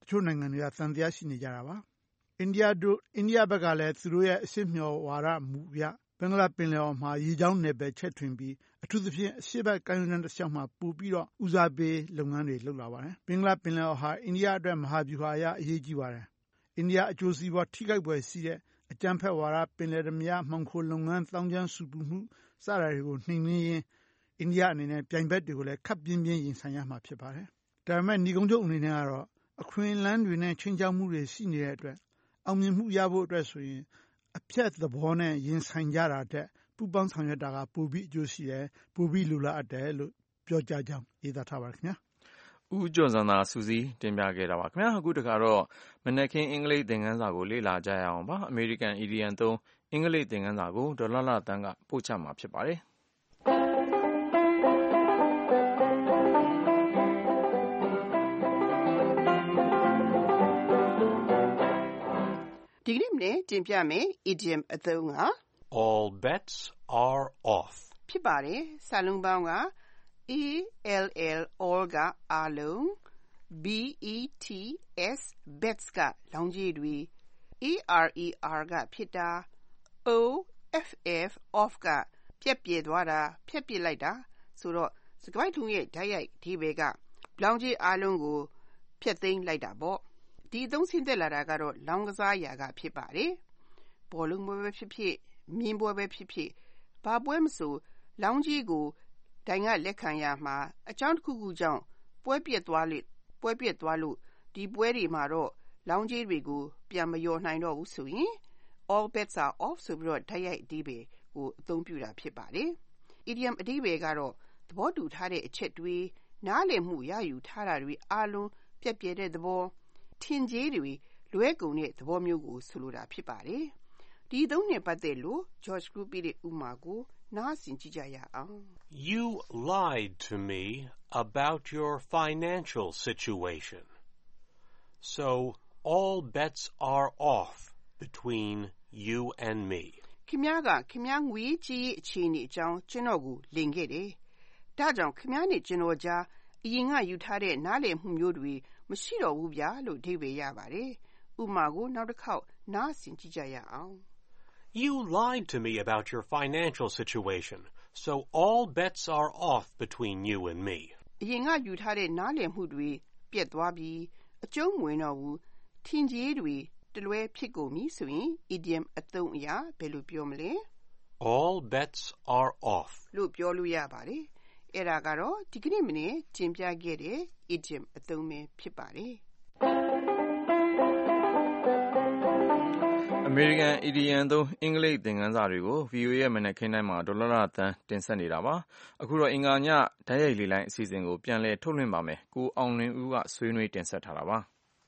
ချို့နိုင်ငံတွေကသံသယရှိနေကြတာပါအိန္ဒိယဘက်ကလည်းသူတို့ရဲ့အစစ်မျှော်ဝါဒမူအရဘင်္ဂလားပင်လယ်အော်မှာရေကြောင်းနယ်ပယ်ချဲ့ထွင်ပြီးအထူးသဖြင့်အရှေ့ဘက်ကမ်းရိုးတန်းတစ်လျှောက်မှာပိုပြီးတော့ဦးစားပေးလုပ်ငန်းတွေလုပ်လာပါတယ်ဘင်္ဂလားပင်လယ်အော်ဟာအိန္ဒိယအတွက်မဟာဗျူဟာအရအရေးကြီးပါတယ်အိန္ဒိယအကျိုးစီးပွားထိခိုက်ဖွယ်ရှိတဲ့အကြမ်းဖက်ဝါဒပင်လယ်ဓမြမှောင်ခိုလုပ်ငန်းတောင်းကျမ်းဆူပူမှုစတာတွေကိုနှိမ်နင်းရင်းအိန္ဒိယအနေနဲ့ပြိုင်ဘက်တွေကိုလည်းခပ်ပြင်းပြင်းရင်ဆိုင်ရမှာဖြစ်ပါတယ်ဒါပေမဲ့ညီကုန်းချုပ်အနေနဲ့ကတော့အခွင့်အလမ်းတွေနဲ့ချိန်ချောက်မှုတွေရှိနေတဲ့အတွက်အောင်မြင်မှုရဖို့အတွက်ဆိုရင်အဖြတ်သဘောနဲ့ရင်ဆိုင်ကြတာတဲ့ပူပေါင်းဆောင်ရွက်တာကပိုပြီးအကျိုးရှိတယ်ပိုပြီးလိုလားအပ်တယ်လို့ပြောကြားကြောင်းရေးသားထားပါတယ်ခင်ဗျာဦးကျော်စံသာစူးစီးတင်ပြခဲ့တာပါခင်ဗျာအခုတခါတော့မနက်ခင်းအင်္ဂလိပ်သင်ခန်းစာကိုလေ့လာကြရအောင်ပါအမေရိကန် idiom သုံးအင်္ဂလိပ်သင်ခန်းစာကိုဒေါ်လာတန်းကပို့ချမှာဖြစ်ပါတယ်ဒီကနေ့မနေ့တင်ပြမယ် idiom အသုံးက All bets are off ဖြစ်ပါတယ်စာလုံးပေါင်းက all ကအားလုံး bets bets ကလောင်းကြီးတွေ arer ကဖြစ်တာ off ကပြက်ပြဲသွားတာဖြတ်ပစ်လိုက်တာဆိုတော့စကားပိုက်ထုံးရဲ့ဓာတ်ရိုက်ဒီဘဲကလောင်းကြီးအားလုံးကိုဖျက်သိမ်းလိုက်တာပေါ့ဒီအသုံးဆင်းသက်လာတာကတော့လောင်းကစားရာကဖြစ်ပါတယ်ဘောလုံးပွဲပဲဖြစ်ဖြစ်မြင်းပွဲပဲဖြစ်ဖြစ်ဘာပွဲမဆိုလောင်းကြီးကိုတိုင်ကလက်ခံရမှာအကြောင်းတစ်ခုခုကြောင့်ပွဲပြက်သွားလို့ဒီပွဲတွေမှာတော့လောင်းကြီးတွေကိုပြန်မယော်နိုင်တော့ဘူးဆိုရင် all bets are off ဆိုပြီးတော့ဓာတ်ရိုက်အဓိပ္ပာယ်ကိုအသုံးပြုတာဖြစ်ပါတယ် idiom အဓိပ္ပာယ်ကတော့သဘောတူထားတဲ့အချက်တွေနားလည်မှုရယူထားတာတွေအားလုံးပြက်ပြဲတဲ့သဘောထင်ကြေးတွေလွဲကုန်တဲ့သဘောမျိုးကိုဆိုလိုတာဖြစ်ပါတယ်ဒီအသုံးနဲ့ပတ်သက်လို့ George Group ရဲ့ဥပမာကိုနားဆင်ကြည့်ကြရအောင် You lied to me about your financial situation. So all bets are off between you and me. ခင်ဗျားကခင်ဗျားငွေကြေးအခြေအနေအကြောင်းကျွန်တော်ကိုလင်ခဲ့တယ်ဒါကြောင့်ခင်ဗျားနဲ့ကျွန်တော်ကြားအရင်ကယူထားတဲ့နားလည်မှုမျိုးတွေမရှိတော့ဘူးဗျာလို့အဓိပ္ပာယ်ရပါတယ်ဥပမာကိုနောက်တစ်ခေါက်နားဆင်ကြည့်ကြရအောင် You lied to me about your financial situation, so all bets are off between you and me. အရင်ကယူထားတဲ့နားလည်မှုတွေပြတ်သွားပြီးအကျုံးမဝင်တော့ဘူးထင်ကြေးတွေတလွဲဖြစ်ကုန်ပြီဆိုရင် idiom အသုံးအရာဘယ်လိုပြောမလဲ All bets are off လို့ပြောလို့ရပါတယ်အဲ့ဒါကတော့ဒီကနေ့မနေ့တင်ပြခဲ့တဲ့ idiom အသုံးပဲဖြစ်ပါတယ်အမေရိကန် idiom သုံးအင်္ဂလိပ်သင်ခန်းစာတွေကို VOA ရဲ့မနက်ခင်းတိုင်းမှာဒေါ်လာတန်းတင်ဆက်နေတာပါအခုတော့အင်္ဂါညဓာတ်ရိုက်လေလိုင်းအစီအစဉ်ကိုပြန်လည်ထုတ်လွှင့်ပါမယ်ကိုအောင်လွင်ဦးကဆွေးနွေးတင်ဆက်ထားတာပါ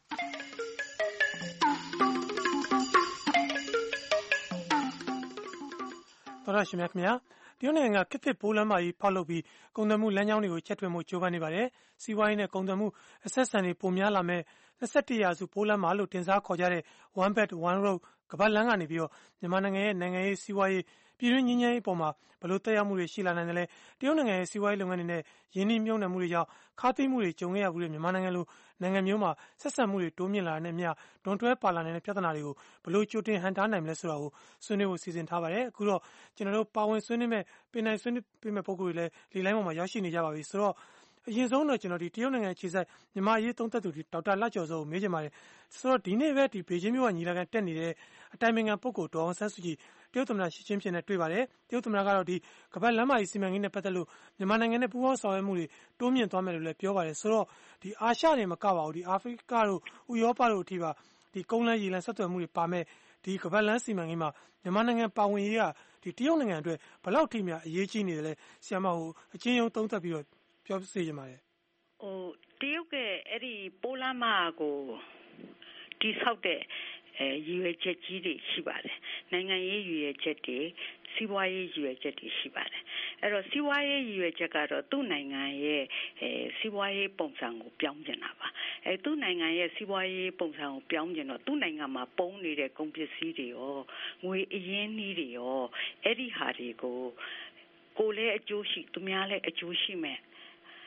တော်ရရှိမြခင်ဗျာတရုတ်နိုင်ငံကခေတ်သစ်ပိုးလမ်းမကြီးဖောက်လုပ်ပြီးကုန်သွယ်မှုလမ်းကြောင်းတွေကိုချက်ထွင်မှုကြိုးပမ်းနေပါတယ်စီးပွားရေးနဲ့ကုန်သွယ်မှုအဆက်ဆံတွေပိုများလာမဲ့21ရာစုပိုးလမ်းမလို့တင်စားခေါ်ကြတဲ့ One Belt One Road ကမ္ဘာလမ်းကနေပြီးတော့မြန်မာနိုင်ငံရဲ့နိုင်ငံရေးစီးပွားရေးပြည်တွင်းငြိမ်းချမ်းရေးအပေါ်မှာဘယ်လိုသက်ရောက်မှုတွေရှိလာနိုင်တယ်လဲတရုတ်နိုင်ငံရဲ့စီးပွားရေးလုပ်ငန်းတွေနဲ့ယင်းနှိမ့်မြုံနယ်မှုတွေကြောင့်ခါးသိမ်းမှုတွေကြုံခဲ့ရဘူးတဲ့မြန်မာနိုင်ငံလိုနိုင်ငံမျိုးမှာဆက်ဆံမှုတွေတိုးမြင့်လာတဲ့မြဒွန်တွဲပါလာတဲ့ပြဿနာတွေကိုဘယ်လိုကြိုတင်ဟန်တားနိုင်မလဲဆိုတာကိုဆွေးနွေးဖို့စီစဉ်ထားပါတယ်အခုတော့ကျွန်တော်တို့ပါဝင်ဆွေးနွေးမဲ့ပြည်နိုင်ဆွေးနွေးပေးမဲ့ပုဂ္ဂိုလ်တွေလည်းလေလိုင်းပေါ်မှာရောက်ရှိနေကြပါပြီဆိုတော့အရင်ဆုံးတော့ကျွန်တော်ဒီတရုတ်နိုင်ငံခြေဆိုင်မြန်မာရေးသုံးသက်သူဒေါက်တာလတ်ကျော်စောကိုမေးချင်ပါတယ်ဆိုတော့ဒီနေ့ပဲဒီဘေကျင်းမြို့ကညီလာခံတက်နေတဲ့အတိုင်ပင်ခံပုဂ္ဂိုလ်ဒေါအောင်ဆန်းစုကြည်တရုတ်သမ္မတရှီကျင်းပင်နဲ့တွေ့ပါတယ်တရုတ်သမ္မတကတော့ဒီကမ္ဘာလမ်းမကြီးစီမံကိန်းနဲ့ပတ်သက်လို့မြန်မာနိုင်ငံနဲ့ပူးပေါင်းဆောင်ရွက်မှုတွေတိုးမြင့်သွားမယ်လို့လည်းပြောပါတယ်ဆိုတော့ဒီအာရှနေမကပါဘူးဒီအာဖရိကတို့ဥရောပတို့အထိပါဒီကုန်းလမ်းရေလမ်းဆက်သွယ်မှုတွေပါမဲ့ဒီကမ္ဘာလမ်းစီမံကိန်းမှာမြန်မာနိုင်ငံပါဝင်ရေးကဒီတရုတ်နိုင်ငံအတွက်ဘယ်လောက်ထိများအရေးကြီးနေတယ်လဲဆရာမဟိုအချင်းယုံသုံးသပ်ပြီးတော့ပြောစေချင်ပါတယ်တရုတ်ကအဲ့ဒီပိုးလမ်းမကိုတိဆောက်တဲ့ရည်ရွယ်ချက်ကြီးတွေရှိပါတယ်နိုင်ငံရေးရည်ရွယ်ချက်တွေစီးပွားရေးရည်ရွယ်ချက်တွေရှိပါတယ်အဲ့တော့စီးပွားရေးရည်ရွယ်ချက်ကတော့သူ့နိုင်ငံရဲ့စီးပွားရေးပုံစံကိုပြောင်းကျင်တာပါသူ့နိုင်ငံရဲ့စီးပွားရေးပုံစံကိုပြောင်းကျင်တော့သူ့နိုင်ငံမှာပုံနေတဲ့ကုန်ပစ္စည်းတွေရောငွေအရင်းနှီးတွေရောအဲ့ဒီဟာတွေကိုလည်းအကျိုးရှိသူများလည်းအကျိုးရှိမယ်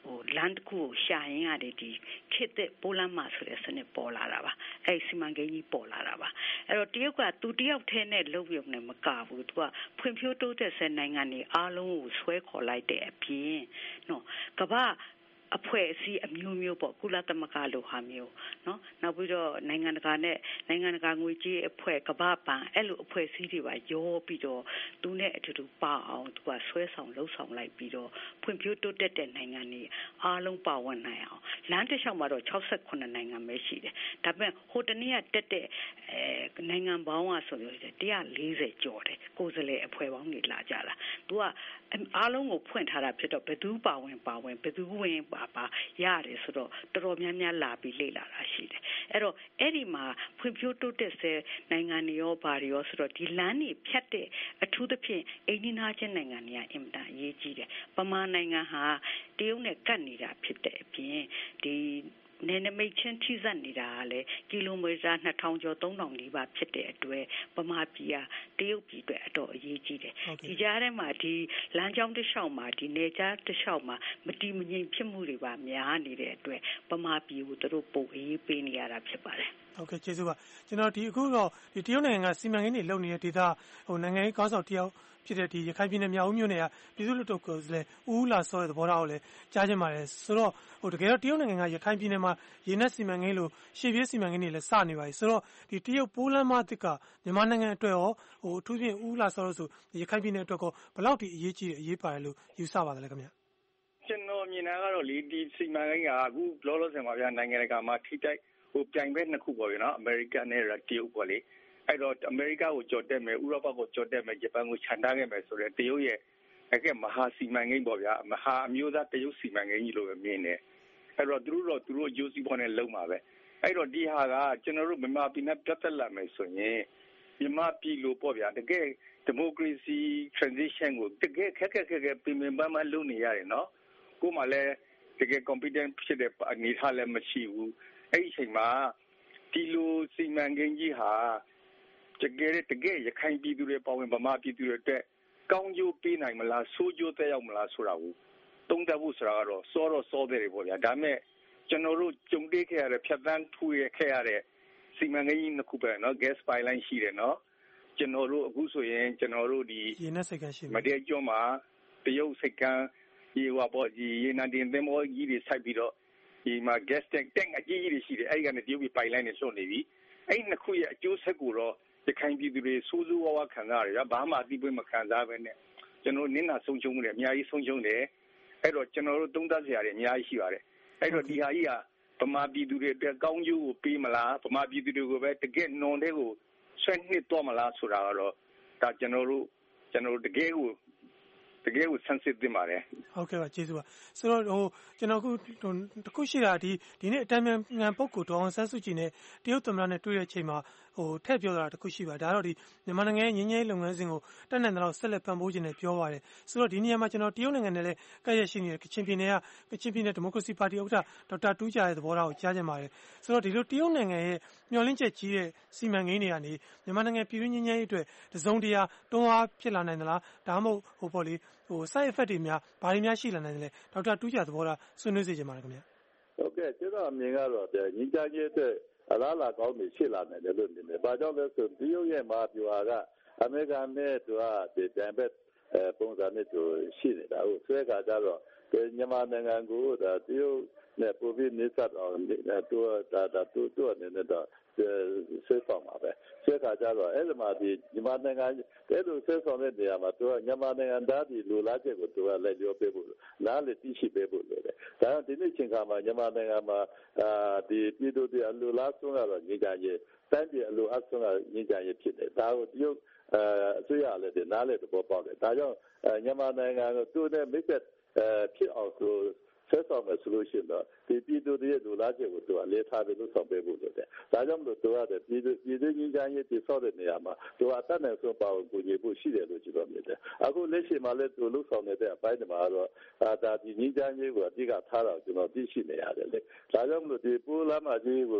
လမ်းတစ်ခုကိုရှာရင်ရတယ်ဒီခေတ်သစ်ပိုးလမ်းမဆိုတဲ့စနစ်ပေါ်လာတာပါအဲ့စီမံကိန်းကြီးပေါ်လာတာပါအဲ့တော့တရုတ်ကသူတယောက်ထဲနဲ့လုပ်ရုံနဲ့မကဘူးသူကဖွံ့ဖြိုးတိုးတက်ဆဲနိုင်ငံတွေအားလုံးကိုဆွဲခေါ်လိုက်တဲ့အပြင်နော်ကမ္ဘာအဖွဲ့အစည်းအမျိုးမျိုးပေါ့ကုလသမဂ္ဂလိုဟာမျိုးနော်နောက်ပြီးတော့နိုင်ငံတကာငွေကြေးအဖွဲ့ကမ္ဘာ့ဘဏ်အဲ့လိုအဖွဲ့အစည်းတွေပါရောပြီးတော့သူနဲ့အတူတူပါအောင်သူကဆွဲဆောင်လှုပ်ဆောင်လိုက်ပြီးတော့ဖွံ့ဖြိုးတိုးတက်တဲ့နိုင်ငံတွေအားလုံးပါဝင်နိုင်အောင်လမ်းတစ်လျှောက်မှာတော့68နိုင်ငံပဲရှိတယ်ဒါပေမဲ့ဟိုတနေ့ကတက်တဲ့နိုင်ငံပေါင်းကဆိုလို့140ကျော်တယ်ကိုယ်စားလှယ်အဖွဲ့ပေါင်းတွေလာကြတာသူကအားလုံးကိုဖွင့်ထားတာဖြစ်တော့ဘယ်သူပါဝင်ဘယ်သူဝင်ပါရတယ်ဆိုတော့တော်တော်များများလာပြီးလေ့လာတာရှိတယ်အဲ့တော့အဲ့ဒီမှာဖွံ့ဖြိုးတိုးတက်ဆဲနိုင်ငံတွေရောဘာတွေရောဆိုတော့ဒီလမ်းတွေဖြတ်တဲ့အထူးသဖြင့်အိန္ဒိယချင်းနိုင်ငံတွေကအင်မတန်အရေးကြီးတယ်ပမာနိုင်ငံဟာတရုတ်နဲ့ကပ်နေတာဖြစ်တဲ့အပြင်ဒီနယ်နိမိတ်ချင်းထိစပ်နေတာကလည်းကီလိုမီတာ2000ကျော်3000နီးပါးဖြစ်တဲ့အတွက်ပမာပြည်ကတရုတ်ပြည်အတွက်အတော်အရေးကြီးတယ်ဒီကြားထဲမှာဒီလမ်းကြောင်းတစ်လျှောက်မှာဒီနယ်ကြားတစ်လျှောက်မှာမတည်မငြိမ်ဖြစ်မှုတွေပါများနေတဲ့အတွက်ပမာပြည်ကိုသူတို့ပို့အေးပေးနေရတာဖြစ်ပါတယ်ဟုတ်ကဲ့ကျေးဇူးပါကျွန်တော်ဒီအခုတော့ဒီတရုတ်နိုင်ငံကစီမံကိန်းတွေလုပ်နေတဲ့ဒေသနိုင်ငံရေးကောင်းဆောင်တယောက်ဖြစ်တဲ့ဒီရခိုင်ပြည်နယ်မြောက်ဦးမြို့နယ်ကပြည်သူ့လွှတ်တော်ကိုယ်စားလှယ်ဦးလာစောရဲ့သဘောထားကိုလည်းကြားချင်ပါတယ်ဆိုတော့တကယ်တော့တရုတ်နိုင်ငံကရခိုင်ပြည်နယ်မှာရေနက်စီမံကိန်းလို့ရှေ့ပြေးစီမံကိန်းတွေလည်းစနေပါပြီဆိုတော့ဒီတရုတ်ပိုးလမ်းမသစ်ကမြန်မာနိုင်ငံအတွက်ရောအထူးဖြင့်ဦးလာစောလို့ဆိုရခိုင်ပြည်နယ်အတွက်ကောဘယ်လောက်ထိအရေးကြီးအရေးပါတယ်လို့ယူဆပါသလဲခင်ဗျကျွန်တော်မြင်တာကတော့ဒီစီမံကိန်းကအခုလောလောဆယ်မှာဗျာနိုင်ငံတကာမှာထိတိုက်ပြိုင်ဘက်နှစ်ခုပေါ့ဗျာနော်အမေရိကန်နဲ့တရုတ်ပေါ့လေအဲ့တော့အမေရိကကိုကြော်တက်မယ်ဥရောပကိုကြော်တက်မယ်ဂျပန်ကိုခြံထားခဲ့မယ်ဆိုတော့တရုတ်ရဲ့မဟာစီမံကိန်းပေါ့ဗျာမဟာအမျိုးသားတရုတ်စီမံကိန်းကြီးလို့ပဲမြင်တယ်အဲ့တော့သူတို့အကျိုးစီးပွားနဲ့လုံမှာပဲအဲ့တော့ဒီဟာကကျွန်တော်တို့မြန်မာပြည်နဲ့ပြတ်သက်လာမယ်ဆိုရင်မြန်မာပြည်လိုပေါ့ဗျာတကယ်ဒီမိုကရေစီ transition ကိုတကယ်ခက်ပြင်ပန်းလုပ်နေရတယ်နော်ကိုမှလည်းတကယ် competent ဖြစ်တဲ့အနေထားလည်းမရှိဘူးအဲ့ဒီအချိန်မှာဒီလိုစီမံကိန်းကြီးဟာတကယ်ရခိုင်ပြည်သူတွေပါဝင်ဗမာပြည်သူတွေအတွက်ကောင်းကျိုးပေးနိုင်မလားဆိုးကျိုးသက်ရောက်မလားဆိုတာကိုသုံးသပ်ဖို့ဆိုတာကတော့စောတယ်ပေါ့ဗျာဒါပေမဲ့ကျွန်တော်တို့ကြုံတွေ့ခဲ့ရတဲ့ဖြတ်သန်းထူခဲ့ရတဲ့စီမံကိန်းကြီးနှစ်ခုပဲเนาะ gas pipeline ရှိတယ်เนาะကျွန်တော်တို့အခုဆိုရင်ကျွန်တော်တို့ဒီရေနက်စိတ်ကန်းရှိမတဲကျွန်းမှာတရုတ်စိတ်ကန်းရေဝါပေါ့ဒီရေနံတင်သင်္ဘောကြီးတွေစိုက်ပြီးတော့ဒီမှာ gas tank အကြီးကြီးတွေရှိတယ်အဲ့ဒီကနေတရုတ်ပြည် pipeline တွေလွှတ်နေပြီအဲ့ဒီနှစ်ခုရဲ့အကျိုးဆက်ကိုတော့ရခိုင်ပြည်သူတွေစိုးစိုးဝါးဝါခံစားရတယ်ဘာမှအသိပေးမခံစားဘဲနဲ့ကျွန်တော်နင်းနာဆုံးရှုံးမှုတွေအများကြီးဆုံးရှုံးတယ်အဲ့တော့ကျွန်တော်တို့သုံးသပ်စရာတွေအများကြီးရှိပါတယ်အဲ့တော့ဒီဟာကြီးကဗမာပြည်သူတွေအတွက်ကောင်းကျိုးကိုပေးမလားဗမာပြည်သူတွေကိုပဲတကယ်နွန်တဲ့ကိုဆွဲနှစ်တော့မလားဆိုတာကတော့ဒါကျွန်တော်တို့တကယ်ကိုဆန်းစစ်သင့်ပါတယ်ဟုတ်ကဲ့ပါကျေးဇူးပါဆိုတော့ကျွန်တော်တခုရှိတာဒီနေ့အတန်းမြန်ပုဂ္ဂိုလ်ဒေါအောင်ဆန်းစုကြည်နဲ့တရုတ်သမ္မတနဲ့တွေ့တဲ့အချိန်မှာထည့်ပြောတာတခုရှိပါဒါတော့ဒီမြန်မာနိုင်ငံရဲ့ငြိမ်းချမ်းရေးလုပ်ငန်းစဉ်ကိုတက်နိုင်တော့ဆက်လက်ပံ့ပိုးခြင်းနဲ့ပြောပါတယ်ဆိုတော့ဒီနေရာမှာကျွန်တော်တရုတ်နိုင်ငံနဲ့လည်းကပ်ရရှိနေတဲ့ကချင်ပြည်နယ်ဒီမိုကရေစီပါတီဥက္ကဋ္ဌဒေါက်တာတူးဂျာရဲ့သဘောထားကိုကြားချင်ပါတယ်ဆိုတော့ဒီလိုတရုတ်နိုင်ငံရဲ့မျှော်လင့်ချက်ကြီးတဲ့စီမံကိန်းတွေကနေမြန်မာနိုင်ငံပြည်တွင်းငြိမ်းချမ်းရေးအတွက်တစုံတရာတွန်းအားဖြစ်လာနိုင်သလားဒါမှမဟုတ်ပေါ့လေ side effect တွေများဘာတွေများရှိလာနိုင်တယ်လဲဒေါက်တာတူးဂျာသဘောထားဆွေးနွေးစေချင်ပါတယ်ခင်ဗျဟုတ်ကဲ့ကျွန်တော်အမြင်ကတော့ငြိမ်းချမ်းရေးအတွက်အလားအလာကောင်းတွေရှိလာနိုင်တယ်လို့မြင်တယ်။ဘာကြောင့်လဲဆိုတရုတ်ရဲ့မဟာဗျူဟာကအမေရိကန်နဲ့သူကဒီတန်ဘက်ပုံစံနဲ့သူရှိနေတာဟုတ်ဆွဲခါကြတော့မြန်မာနိုင်ငံကိုဒါတရုတ်နဲ့ပုံပြီးနေဆက်အောင်သူအနေနဲ့တော့ဆွဲဆောင်ပါပဲဆွဲခါကြတော့အဲ့ဒီမှာဒီမြန်မာနိုင်ငံတဲ့သူဆွဲဆောင်တဲ့နေရာမှာသူကမြန်မာနိုင်ငံသားဒီလူလားချက်ကိုသူကလည်းပြောပေးဖို့နားလေသိရှိပေးဖို့လိုတယ်။ဒါကြောင့်ဒီနေ့ချိန်ခါမှာမြန်မာနိုင်ငံမှာဒီပြည်သူတွေအလိုလားဆုံးကတော့ညီကြရေးတိုင်းပြည်အလိုအဆုံးကညီကြရေးဖြစ်တယ်။ဒါကိုတရုတ်အစိုးရလည်းဒီနားလေသဘောပေါက်တယ်။ဒါကြောင့်မြန်မာနိုင်ငံကိုသူနဲ့မိတ်ဆက်ဖြစ်အောင်ဆိုဆက်ဆောင်မယ်ဆိုလို့ရှိရင်တော့ဒီပြည်သူတွေရဲ့လူလားချက်ကိုသူအလေးထားပြီးလို့ဆောင်ပေးဖို့လိုတယ်။ဒါကြောင့်မလို့သူကပြည်သူငြိမ်းချမ်းရေးတည်ဆောက်တဲ့နေရာမှာသူအတတ်နဲ့ဆုံးပါကိုကူညီဖို့ရှိတယ်လို့ကျွန်တော်မြင်တယ်။အခုလက်ရှိမှာလည်းသူလှုပ်ဆောင်နေတဲ့အပိုင်းတွေမှာတော့ဒါဒီငြိမ်းချမ်းရေးကိုအဓိကထားတာကျွန်တော်သိရှိနေရတယ်လေ။ဒါကြောင့်မလို့ဒီပိုးလမ်းမကြီးကို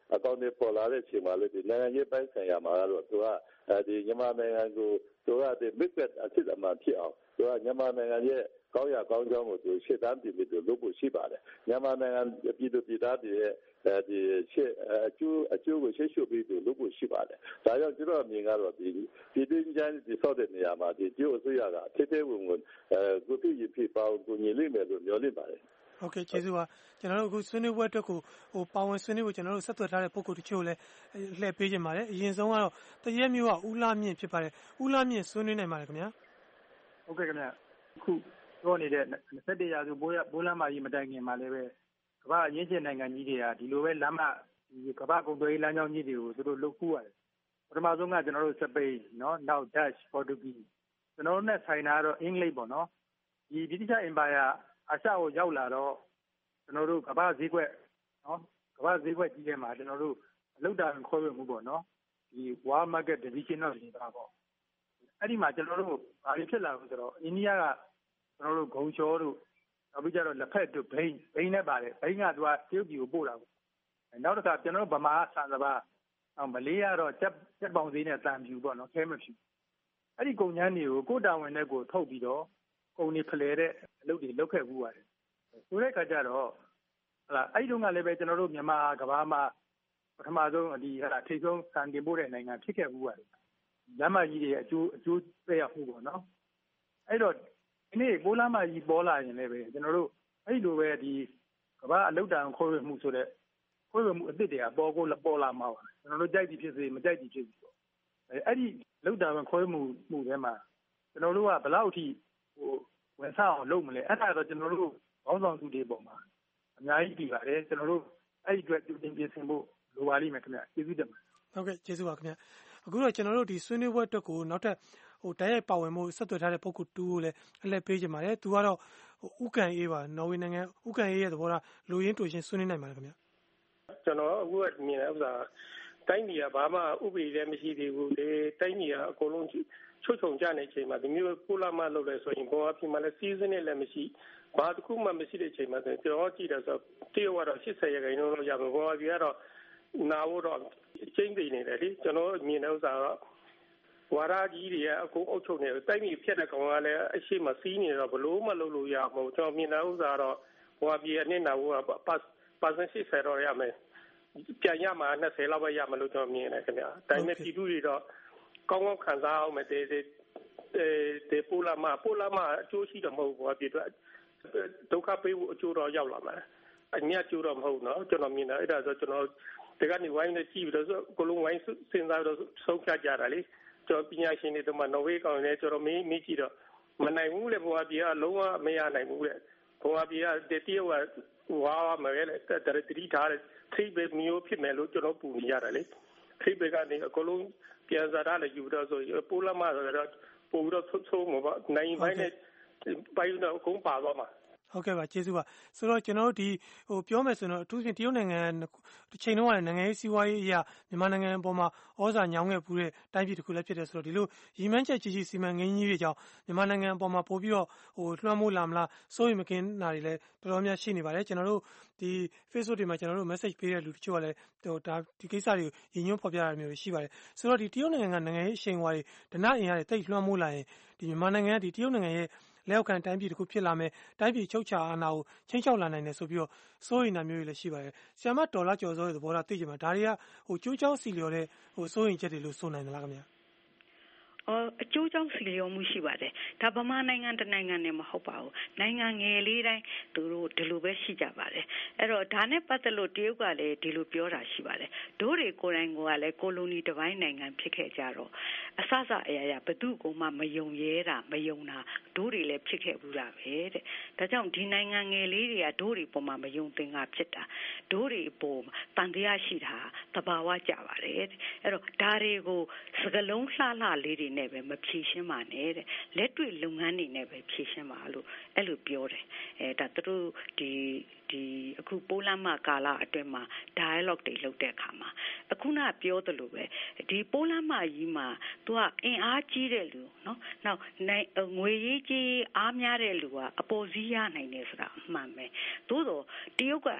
အကောင့်တွေပေါ်လာတဲ့အချိန်မှာလည်းဒီနိုင်ငံရေးပိုင်းဆိုင်ရာမှာတော့သူကဒီမြန်မာနိုင်ငံကိုသူကဒီ midwest အဖြစ်အမှန်ဖြစ်အောင်သူကမြန်မာနိုင်ငံရဲ့ကောင်းရကောင်းကြောင်းကိုသူရှေ့တန်းတင်ပြီးသူလုပ်ဖို့ရှိပါတယ်မြန်မာနိုင်ငံပြည်သူပြည်သားတွေရဲ့ဒီရှေ့အကျိုးကိုရှေ့ရှုပြီးသူလုပ်ဖို့ရှိပါတယ်ဒါကြောင့်ကျွန်တော်အမြင်ကတော့ဒီတွင်းချမ်းဒီဆော့တဲ့နေရာမှာဒီကျိုးအစိုးရကထိထိဝင်ဝင်ကိုပြည့်ရဖြစ်ပါအောင်ကိုညီလိမ့်မယ်လို့မျှော်လင့်ပါတယ်ဟုတ်ကဲ့ကျေးဇူးပါကျွန်တော်တို့အခုဆွေးနွေးပွဲအတွက်ကိုပါဝင်ဆွေးနွေးဖို့ကျွန်တော်တို့ဆက်သွယ်ထားတဲ့ပုဂ္ဂိုလ်တချို့လည်းလှည့်ပေးခြင်းပါတယ်အရင်ဆုံးကတော့တရက်မျိုးကဦးလာမြင့်ဖြစ်ပါတယ်ဦးလာမြင့်ဆွေးနွေးနိုင်ပါတယ်ခင်ဗျာဟုတ်ကဲ့ခင်ဗျာအခုပြောနေတဲ့21ရာစုဘိုးလမ်းမကြီးမတိုင်ခင်မှာလည်းပဲကမ္ဘာအရင်းရှင်နိုင်ငံကြီးတွေကဒီလိုပဲလမ်းမဒီကမ္ဘာကုန်သွယ်ရေးလမ်းကြောင်းကြီးတွေကိုသူတို့လှုပ်ခူးရတယ်ပထမဆုံးကကျွန်တော်တို့စပိန်နော်နောက် Dutch Portuguese ကျွန်တော်တို့နဲ့ဆိုင်တာတော့အင်္ဂလိပ်ပေါ့နော်ဒီဗြိတိရှ်အင်ပါယာအာရှကိုရောက်လာတော့ကျွန်တော်တို့ကမ္ဘာဈေးကွက်နော်ကမ္ဘာဈေးကွက်ကြီးထဲမှာကျွန်တော်တို့အလုပ်တာခွဲဝေမှုပေါ့နော်ဒီ World Market Division of Labor ပေါ့အဲ့ဒီမှာကျွန်တော်တို့ဘာတွေဖြစ်လာလို့ဆိုတော့အိန္ဒိယကကျွန်တော်တို့ဂုံချောတို့နောက်ပြီးကြတော့လက်ဖက်တို့ဘိန်းနဲ့ပါတယ်ဘိန်းကသူကတရုတ်ပြည်ကိုပို့တာပေါ့နောက်တစ်ခါကျွန်တော်တို့ဗမာဆန်စပါမလေးကတော့ကြက်ပေါင်စည်းနဲ့တန်ဖြူပေါ့နော်ခဲမဖြူအဲ့ဒီကုန်ချမ်းတွေကိုကိုတာဝန်နဲ့ကိုထုတ်ပြီးတော့ကုန်တွေဖလှယ်တဲ့အလုပ်တွေလုပ်ခဲ့ဘူးပါတယ်ဆိုတဲ့အခါကျတော့ဟလာအဲ့ဒီတော့ကလည်းပဲကျွန်တော်တို့မြန်မာကဘာမှာပထမဆုံးဒီဟလာထိပ်ဆုံးစံတင်ပို့တဲ့နိုင်ငံဖြစ်ခဲ့ဘူးပါတယ်လမ်းမကြီးတွေအကျိုးသက်ရောက်မှုပေါ့နော်အဲ့တော့ဒီနေ့ပိုးလမ်းမကြီးပေါ်လာရင်လည်းပဲကျွန်တော်တို့အဲ့လိုပဲဒီကဘာအလုပ်တန်ခွဲဝေမှုဆိုတဲ့ခွဲဝေမှုအသစ်တွေကပေါ်လာမှာပါကျွန်တော်တို့ကြိုက်သည်ဖြစ်စေမကြိုက်သည်ဖြစ်စေပေါ့အဲ့ဒီလုပ်တာခွဲမှုထဲမှာကျွန်တော်တို့ကဘယ်လောက်အထိဝန်ဆောင်အောင်လုပ်မလဲအဲ့ဒါတော့ကျွန်တော်တို့ခေါင်းဆောင်သူတွေပေါ်မှာအများကြီးပြည်ပါတယ်ကျွန်တော်တို့အဲ့ဒီအတွက်ပြင်ဆင်ဖို့လိုပါလိမ့်မယ်ခင်ဗျကျေးဇူးတင်ပါတယ်ဟုတ်ကဲ့ကျေးဇူးပါခင်ဗျအခုတော့ကျွန်တော်တို့ဒီဆွေးနွေးပွဲအတွက်ကိုနောက်ထပ်တိုက်ရိုက်ပါဝင်မှုဆက်သွယ်ထားတဲ့ပုဂ္ဂိုလ်တူကိုလည်းအလှည့်ပေးကြပါတယ်သူကတော့ဥကန်အေးပါနော်ဝေနိုင်ငံဥကန်အေးရဲ့သဘောထားလူရင်းတူချင်းဆွေးနွေးနိုင်ပါတယ်ခင်ဗျကျွန်တော်အခုကမြင်တဲ့ဥစ္စာတိုင်းပြည်ကဘာမှဥပဒေလည်းမရှိသေးဘူးလေတိုင်းပြည်ကအကုန်လုံးချွတ်ချုံကြနေချိန်မှာဒီမျိုးပိုးလာမှလုပ်လဲဆိုရင်ဘောအပြင်မှာလည်းစီးစင်းနဲ့လည်းမရှိဘာတစ်ခုမှမရှိတဲ့ချိန်မှာဆိုရင်ကျွန်တော်ကြည့်တယ်ဆိုတရုတ်ကတော့80ရာခိုင်နှုန်းလောက်ရမယ်ဘောအပြင်ကတော့နာဖို့တော့အချင်းသိနေတယ်လေကျွန်တော်မြင်တဲ့ဥစ္စာကဝါရကြီးတွေကအကုန်အုပ်ချုပ်နေတယ်တိုင်းပြည်ဖြစ်တဲ့ကောင်ကလည်းအရှိမစီးနေတော့ဘလို့မလုပ်လို့ရမဟုတ်ကျွန်တော်မြင်တဲ့ဥစ္စာတော့ဘောအပြင်နဲ့နာဖို့ကပါစင်ရှိဆယ်တော့ရမယ်ပြန်ရမှာ20လောက်ပဲရမလို့ကျွန်တော်မြင်တယ်ခင်ဗျာဒါပေမဲ့ပြည်သူတွေတော့ကောင်းကောင်းခံစားအောင်မယ်တဲ့ပိုလာမအကျိုးရှိတော့မဟုတ်ဘူးပြည်သူဒုက္ခပေးဖို့အကျိုးတော့ရောက်လာမှာအမြတ်ကျိုးတော့မဟုတ်နော်ကျွန်တော်မြင်တယ်အဲ့ဒါဆိုကျွန်တော်ဒီကနေဝိုင်းနဲ့ကြည့်ပြီးတော့ကိုလုံးဝိုင်းစဉ်းစားတော့ဆုံးဖြတ်ကြတာလေကျွန်တော်ပညာရှင်တွေတို့မှနော်ဝေးကောင်နဲ့ကျွန်တော်မေးကြည့်တော့မနိုင်ဘူးလေဘဝပြည်ကလုံးဝမရနိုင်ဘူးလေဘဝပြည်ကတရုတ်ကဝါမယ်လေတတိထားတဲ့ခိဘေမျိုးဖြစ်မယ်လို့ကျွန်တော်ပူနေရတယ်လေခိဘေကနေအကုန်လုံးပြန်စားရတဲ့ယူတော့ဆိုပိုလာမဆိုတော့ပိုတော့သုံးမှာပါနိုင်ပိုင်းနဲ့ပိုင်းတော့အကုန်ပါတော့မှာဟုတ်ကဲ့ပါကျေးဇူးပါဆိုတော့ကျွန်တော်တို့ဒီပြောမယ်ဆိုရင်တော့အထူးဖြင့်တရုတ်နိုင်ငံတစ်ချိန်လုံးကလည်းနိုင်ငံရေးစီးပွားရေးအရာမြန်မာနိုင်ငံအပေါ်မှာဩဇာညောင်းခဲ့ပူတဲ့တိုင်းပြည်တစ်ခုလည်းဖြစ်တယ်ဆိုတော့ဒီလိုရည်မှန်းချက်ကြီးစီမံကိန်းကြီးတွေကြောင့်မြန်မာနိုင်ငံအပေါ်မှာပို့ပြီးတော့လွှမ်းမိုးလာမလားစိုးရိမ်မကင်းတာတွေလည်းတော်တော်များရှိနေပါတယ်ကျွန်တော်တို့ဒီ Facebook တွေမှာကျွန်တော်တို့ message ပေးတဲ့လူတချို့ကလည်းဒါဒီကိစ္စတွေကိုရည်ညွှန်းဖော်ပြရတာမျိုးရှိပါတယ်ဆိုတော့ဒီတရုတ်နိုင်ငံကနိုင်ငံရေးအရှိန်အဝါတွေဒဏအင်အားတွေတိတ်လွှမ်းမိုးလာရင်ဒီမြန်မာနိုင်ငံကဒီတရုတ်နိုင်ငံရဲ့လက်အောက်ခံတိုင်းပြည်တစ်ခုဖြစ်လာမယ်တိုင်းပြည်ချုပ်ချာအာဏာကိုချင်းချောက်လာနိုင်တယ်ဆိုပြီးတော့စိုးရိမ်တာမျိုးတွေလည်းရှိပါတယ်ဆရာမဒေါ်လာကျော်စောရဲ့သဘောထားသိကြမှာဒါတွေကကျိုးချောင်းစီလျော်တဲ့စိုးရိမ်ချက်တွေလို့ဆိုနိုင်သလားခင်ဗျာအကျိုးကြောင့်စီလျော်မှုရှိပါတယ်ဒါဗမာနိုင်ငံတနိုင်ငံနဲ့မဟုတ်ပါဘူးနိုင်ငံငယ်လေးတိုင်းသူတို့ဒီလိုပဲရှိကြပါတယ်အဲ့တော့ဒါနဲ့ပတ်သက်လို့တရုတ်ကလည်းဒီလိုပြောတာရှိပါတယ်တို့တွေကိုယ်တိုင်ကလည်းကိုလိုနီတစ်ပိုင်းနိုင်ငံဖြစ်ခဲ့ကြတော့အစအရာရာဘသူကမှမယုံရဲတာမယုံတာတို့တွေလည်းဖြစ်ခဲ့ဘူးတာပဲတဲ့ဒါကြောင့်ဒီနိုင်ငံငယ်လေးတွေကတို့တွေပေါ်မှာမယုံသင်္ကာဖြစ်တာတို့တွေပေါ်တန်တရားရှိတာသဘာဝကြပါတယ်တဲ့အဲ့တော့ဒါတွေကိုစကလုံးလှလေးတွေနဲ့ပဲမဖြေရှင်းပါနဲ့တဲ့လက်တွေ့လုပ်ငန်းတွေနဲ့ပဲဖြေရှင်းပါလို့အဲ့လိုပြောတယ်ဒါသူတို့ဒီအခုပိုးလမ်းမကာလအတွင်းမှာ dialogue တွေလုပ်တဲ့အခါမှာအခုနပြောသလိုပဲဒီပိုးလမ်းမကြီးမှာသူကအင်အားကြီးတဲ့လူနော်နောက်ငွေရေးကြီးအားများတဲ့လူကအပေါ်စီးရနိုင်တယ်ဆိုတာအမှန်ပဲသို့တော့တရုတ်က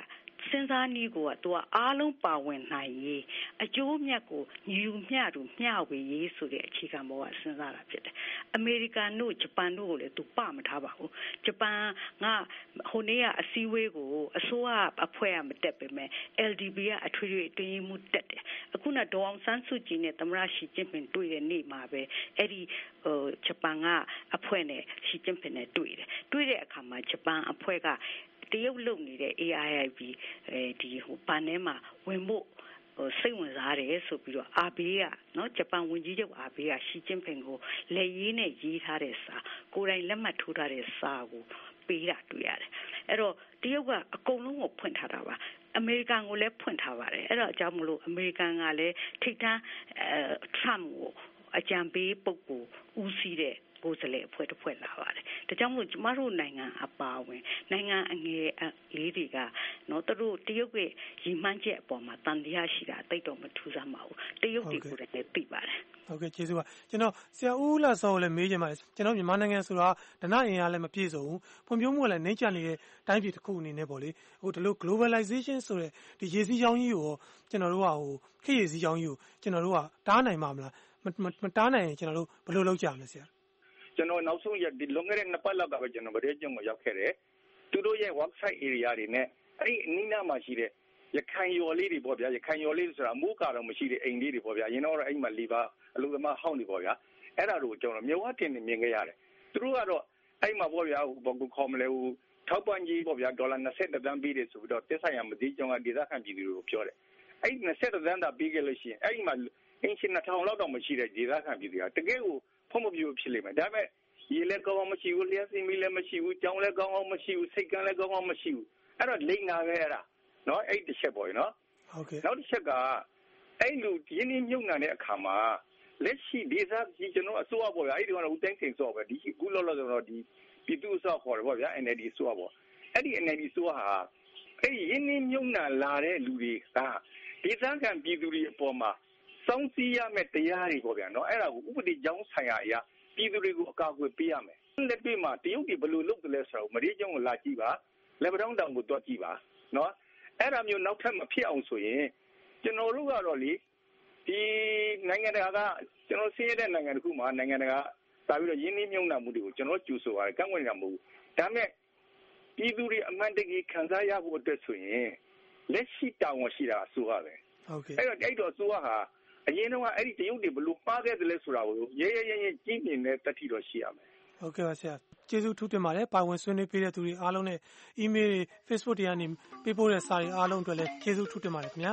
စဉ်းစားနည်းကိုသူကအားလုံးပါဝင်နိုင်ရေးအကျိုးမြတ်ကိုယူမျှတူမျှဝေရေးဆိုတဲ့အခြေခံပေါ်ကစဉ်းစားတာဖြစ်တယ်အမေရိကန်တို့ဂျပန်တို့ကိုလည်းသူပမထားပါဘူးဂျပန်ကဟိုနေ့ကအစည်းအဝေးကိုအစိုးရအဖွဲ့ကမတက်ပေမဲ့ LDP ကအထွေထွေအတွင်းရေးမှူးတက်တယ်အခုနဒေါအောင်ဆန်းစုကြည်နဲ့သမ္မတရှီကျင်းပင်တွေ့တဲ့နေ့မှာပဲအဲ့ဒီဂျပန်ကအဖွဲ့နဲ့ရှီကျင်းပင်နဲ့တွေ့တဲ့အခါမှာဂျပန်အဖွဲ့ကတရုတ်လုပ်နေတဲ့ AIIB ဒီဟိုပန်ထဲမှာဝင်ဖို့စိတ်ဝင်စားတယ်ဆိုပြီးတော့အာဘေးကနော်ဂျပန်ဝန်ကြီးချုပ်အာဘေးကရှီကျင်းပင်ကိုလက်ရေးနဲ့ရေးထားတဲ့စာကိုယ်တိုင်လက်မှတ်ထိုးထားတဲ့စာကိုပေးတာတွေ့ရတယ်အဲ့တော့တရုတ်ကအကုန်လုံးကိုဖွင့်ထားတာပါအမေရိကန်ကိုလည်းဖွင့်ထားပါတယ်အဲ့တော့အကြောင်းမလို့အမေရိကန်ကလည်းထိပ်တန်းTrumpကိုအကြံပေးပုဂ္ဂိုလ်ဦးစီးတဲ့ကိုယ်စားလှယ်အဖွဲ့တစ်ဖွဲ့လာပါတယ်ဒါကြောင့်မို့ကျမတို့နိုင်ငံအပါအဝင်နိုင်ငံအငယ်လေးတွေကနော်သူတို့တရုတ်ရဲ့ရည်မှန်းချက်အပေါ်မှာတန်တရားရှိတာတိတ်တော့မထူးဆန်းပါဘူးတရုတ်တွေကိုလည်းသိပါတယ်ဟုတ်ကဲ့ကျေးဇူးပါကျွန်တော်ဆရာဦးလာစောကိုလည်းမေးချင်ပါတယ်ကျွန်တော်မြန်မာနိုင်ငံဆိုတာဒဏအင်အားလည်းမပြည့်စုံဘူးဖွံ့ဖြိုးမှုကလည်းနှိမ့်ကျနေတဲ့တိုင်းပြည်တစ်ခုအနေနဲ့ပေါ့လေဟိုဒီလို globalization ဆိုတဲ့ဒီရေစီးကြောင်းကြီးကိုကျွန်တော်တို့ကဟိုခေတ်ရေစီးကြောင်းကြီးကိုကျွန်တော်တို့ကတားနိုင်မှာမလားမတားနိုင်ရင်ကျွန်တော်တို့ဘယ်လိုလုပ်ကြမလဲဆရာကျွန်တော်နောက်ဆုံးရက်ဒီလွန်ခဲ့တဲ့2ပတ်လောက်ကပဲကျွန်တော်ဗရေကျုံကိုရောက်ခဲ့တယ်သူတို့ရဲ့ website area တွေနဲ့အဲ့ဒီအနီးနားမှာရှိတဲ့ရခိုင်ရော်လေးတွေပေါ့ဗျာရခိုင်ရော်လေးဆိုတာအမိုးကာတော့မရှိတဲ့အိမ်လေးတွေပေါ့ဗျာရင်းတော့အဲ့မှာလီပါအလုပ်သမားဟောင်းတွေပေါ့ဗျာအဲ့ဒါတို့ကျွန်တော်မြဝတင်နေမြင်ခဲ့ရတယ်သူတို့ကတော့အဲ့မှာပေါ့ဗျာဟိုဘကူခေါ်မလဲဟိုထောက်ပံ့ကြီးပေါ့ဗျာဒေါ်လာ20တန်းပေးတယ်ဆိုပြီးတော့တက်ဆိုင်ရမသိကြောင်းကဒေသခံပြည်သူတွေကိုပြောတယ်အဲ့20တန်းသာပေးခဲ့လို့ရှိရင်အဲ့ဒီမှာအင်ရှင်2000လောက်တော့မရှိတဲ့ဒေသခံပြည်သူကတကယ်ကိုဖုံးမပြိုဖြစ်လိမ့်မယ်ဒါပေမဲ့ရေလည်းကောင်းအောင်မရှိဘူးလျှက်စီမီလည်းမရှိဘူးကြောင်လည်းကောင်းအောင်မရှိဘူးစိတ်ကန်းလည်းကောင်းအောင်မရှိဘူးအဲ့တော့လိမ့်နာပဲအဲ့ဒါနော်အဲ့တစ်ချက်ပေါ့နော်ဟုတ်ကဲ့နောက်တစ်ချက်ကအဲ့လူရင်းနှီးမြုပ်နှံတဲ့အခါမှာလက်ရှိဒေသကြီးကျွန်တော်အစိုးရပေါ့ဗျာအဲ့ဒီကတော့ဦးတိုင်းစိန်စောပဲဒီခုလောလောဆယ်တော့ဒီပြည်သူ့အစိုးရခေါ်တယ်ပေါ့ဗျာ NLD အစိုးရပေါ့အဲ့ဒီ NLD အစိုးရဟာအဲ့ဒီရင်းနှီးမြုပ်နှံလာတဲ့လူတွေကဒေသခံပြည်သူတွေအပေါ်မှာစောင့်စည်းရမယ့်တရားတွေပေါ့ဗျာနော်အဲ့ဒါကိုဥပဒေကြောင်းဆိုင်ရာအရာပြည်သူတွေကိုအကာအကွယ်ပေးရမယ်လက်တွေ့မှာတရုတ်တွေဘယ်လိုလုပ်တယ်လဲဆိုတော့မရေကျောင်းကိုလာကြည့်ပါလက်ပတောင်းတောင်ကိုတွားကြည့်ပါနော်အဲ့ဒါမျိုးနောက်ထပ်မဖြစ်အောင်ဆိုရင်ကျွန်တော်တို့ကတော့လေဒီနိုင်ငံတကာကကျွန်တော်ဆင်းရဲတဲ့နိုင်ငံတစ်ခုမှာနိုင်ငံတကာတာပြီးတော့ရင်းနှီးမြှုပ်နှံမှုတွေကိုကျွန်တော်ကြိုဆိုပါတယ်ကန့်ကွက်နေတာမဟုတ်ဘူးဒါပေမဲ့ပြည်သူတွေအမှန်တကယ်ခံစားရဖို့အတွက်ဆိုရင်လက်ရှိတာဝန်ရှိတာအစိုးရပဲဟုတ်ကဲ့အဲ့တော့အစိုးရဟာအရင်တော့အဲ့ဒီတရုတ်တွေဘလို့ပါခဲ့တယ်လဲဆိုတာကိုရဲကြီးမြင်တဲ့တတိတော့ရှိရမယ်ဟုတ်ကဲ့ပါဆရာကျေးဇူးထူးတင်ပါတယ်ပါဝင်ဆွေးနွေးပေးတဲ့သူတွေအားလုံးနဲ့ email တွေ Facebook တွေကနေပေးပို့တဲ့စာတွေအားလုံးအတွက်လည်းကျေးဇူးထူးတင်ပါတယ်ခင်ဗျာ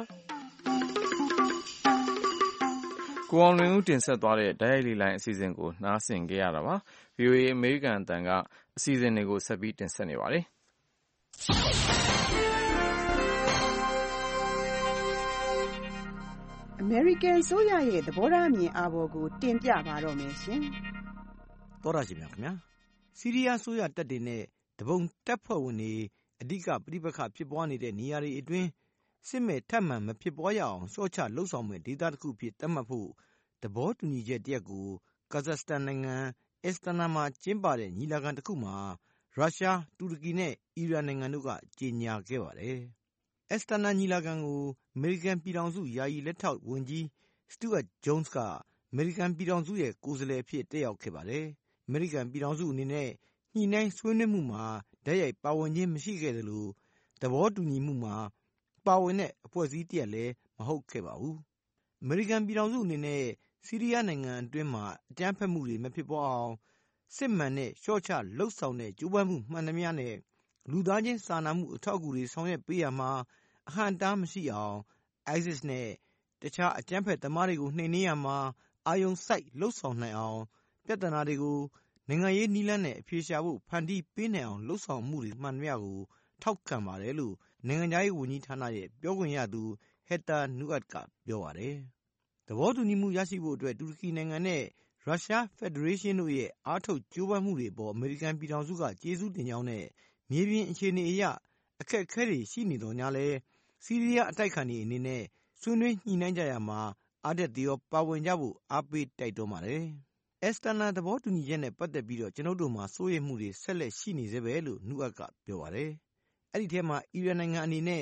ကိုအောင်လွင်ဦးတင်ဆက်သွားတဲ့တိုက်ရိုက်လေးလိုင်းအစီအစဉ်ကိုနားဆင်ကြရတာပါ VOA အမေရိကန်အသံကအစီအစဉ်တွေကိုဆက်ပြီးတင်ဆက်နေပါတယ်အမေရိကန်ဆိုရရဲ့သဘောထားအမြင်အာဘော်ကိုတင်ပြပါတော့မယ်ရှင်တော်ရရှိမြခင်ဗျာစီးရီးယားဆိုရတပ်တွေနဲ့တပုံတပ်ဖွဲ့ဝင်တွေအဓိကပြိပခဖြစ်ပွားနေတဲ့နေရာတွေအတွင်းစစ်မဲ့ထပ်မံမဖြစ်ပွားရအောင်ရှော့ချလှုပ်ဆောင်မဲ့ဒေသတစ်ခုဖြစ်သတ်မှတ်ဖို့သဘောတူညီချက်တရက်ကိုကာဇက်စတန်နိုင်ငံအက်စတနာမှာကျင်းပတဲ့ညီလာခံတစ်ခုမှာရုရှားတူရကီနဲ့အီရန်နိုင်ငံတို့ကကြေညာခဲ့ပါတယ်အက်စတနာညီလာခံကိုအမေရိကန်ပြည်ထောင်စုယာယီလက်ထောက်ဝန်ကြီးစတူအတ်ဂျုံးစ်ကအမေရိကန်ပြည်ထောင်စုရဲ့ကိုယ်စားလှယ်အဖြစ်တက်ရောက်ခဲ့ပါတယ်အမေရိကန်ပြည်ထောင်စုအနေနဲ့ညှိနှိုင်းဆွေးနွေးမှုမှာဓာတ်ရိုက်ပါဝင်ခြင်းမရှိခဲ့သလိုသဘောတူညီမှုမှာပါဝင်တဲ့အဖွဲ့အစည်းတရပ်လည်းမဟုတ်ခဲ့ပါဘူးအမေရိကန်ပြည်ထောင်စုအနေနဲ့ဆီးရီးယားနိုင်ငံအတွင်းမှာအကြမ်းဖက်မှုတွေမဖြစ်ပေါ်အောင်စစ်မှန်တဲ့ရှော့ချလှုပ်ဆောင်တဲ့ကြိုးပမ်းမှုမှန်သမျှနဲ့လူသားချင်းစာနာမှုအထောက်အကူတွေဆောင်ရွက်ပေးရမှာအဟန့်အတားမရှိအောင် ISIS နဲ့တခြားအကြမ်းဖက်သမားတွေကိုနှိမ်နင်းရမှာအာရုံစိုက်လှုပ်ဆောင်နိုင်အောင်ပြဿနာတွေကိုနိုင်ငံရေးနည်းလမ်းနဲ့အဖြေရှာဖို့ဖန်တီးပေးနိုင်အောင်လှုပ်ဆောင်မှုတွေမှန်သမျှကိုထောက်ခံပါတယ်လို့နိုင်ငံခြားရေးဝန်ကြီးဌာနရဲ့ပြောခွင့်ရသူဟက်တာနူအတ်ကပြောပါတယ်။သဘောတူညီမှုရရှိဖို့အတွက်တူရကီနိုင်ငံနဲ့ရုရှားဖက်ဒရေးရှင်းတို့ရဲ့အားထုတ်ကြိုးပမ်းမှုတွေပေါ်အမေရိကန်ပြည်ထောင်စုကကျေးဇူးတင်ကြောင်းနဲ့မြေပြင်အခြေအနေအရအခက်အခဲတွေရှိနေတော့ညာလဲဆီးရီးယားအတိုက်ခံတွေအနေနဲ့ဆွေးနွေးညှိနှိုင်းကြရမှာအားတက်သေးရောပါဝင်ကြဖို့အားပေးတိုက်တွန်းပါတယ်။အက်စတနာသဘောတူညီချက်နဲ့ပတ်သက်ပြီးတော့ကျွန်တော်တို့မှာစိုးရိမ်မှုတွေဆက်လက်ရှိနေသေးပဲလို့နူအတ်ကပြောပါတယ်။အဲ့ဒီထဲမှာအီရန်နိုင်ငံအနေနဲ့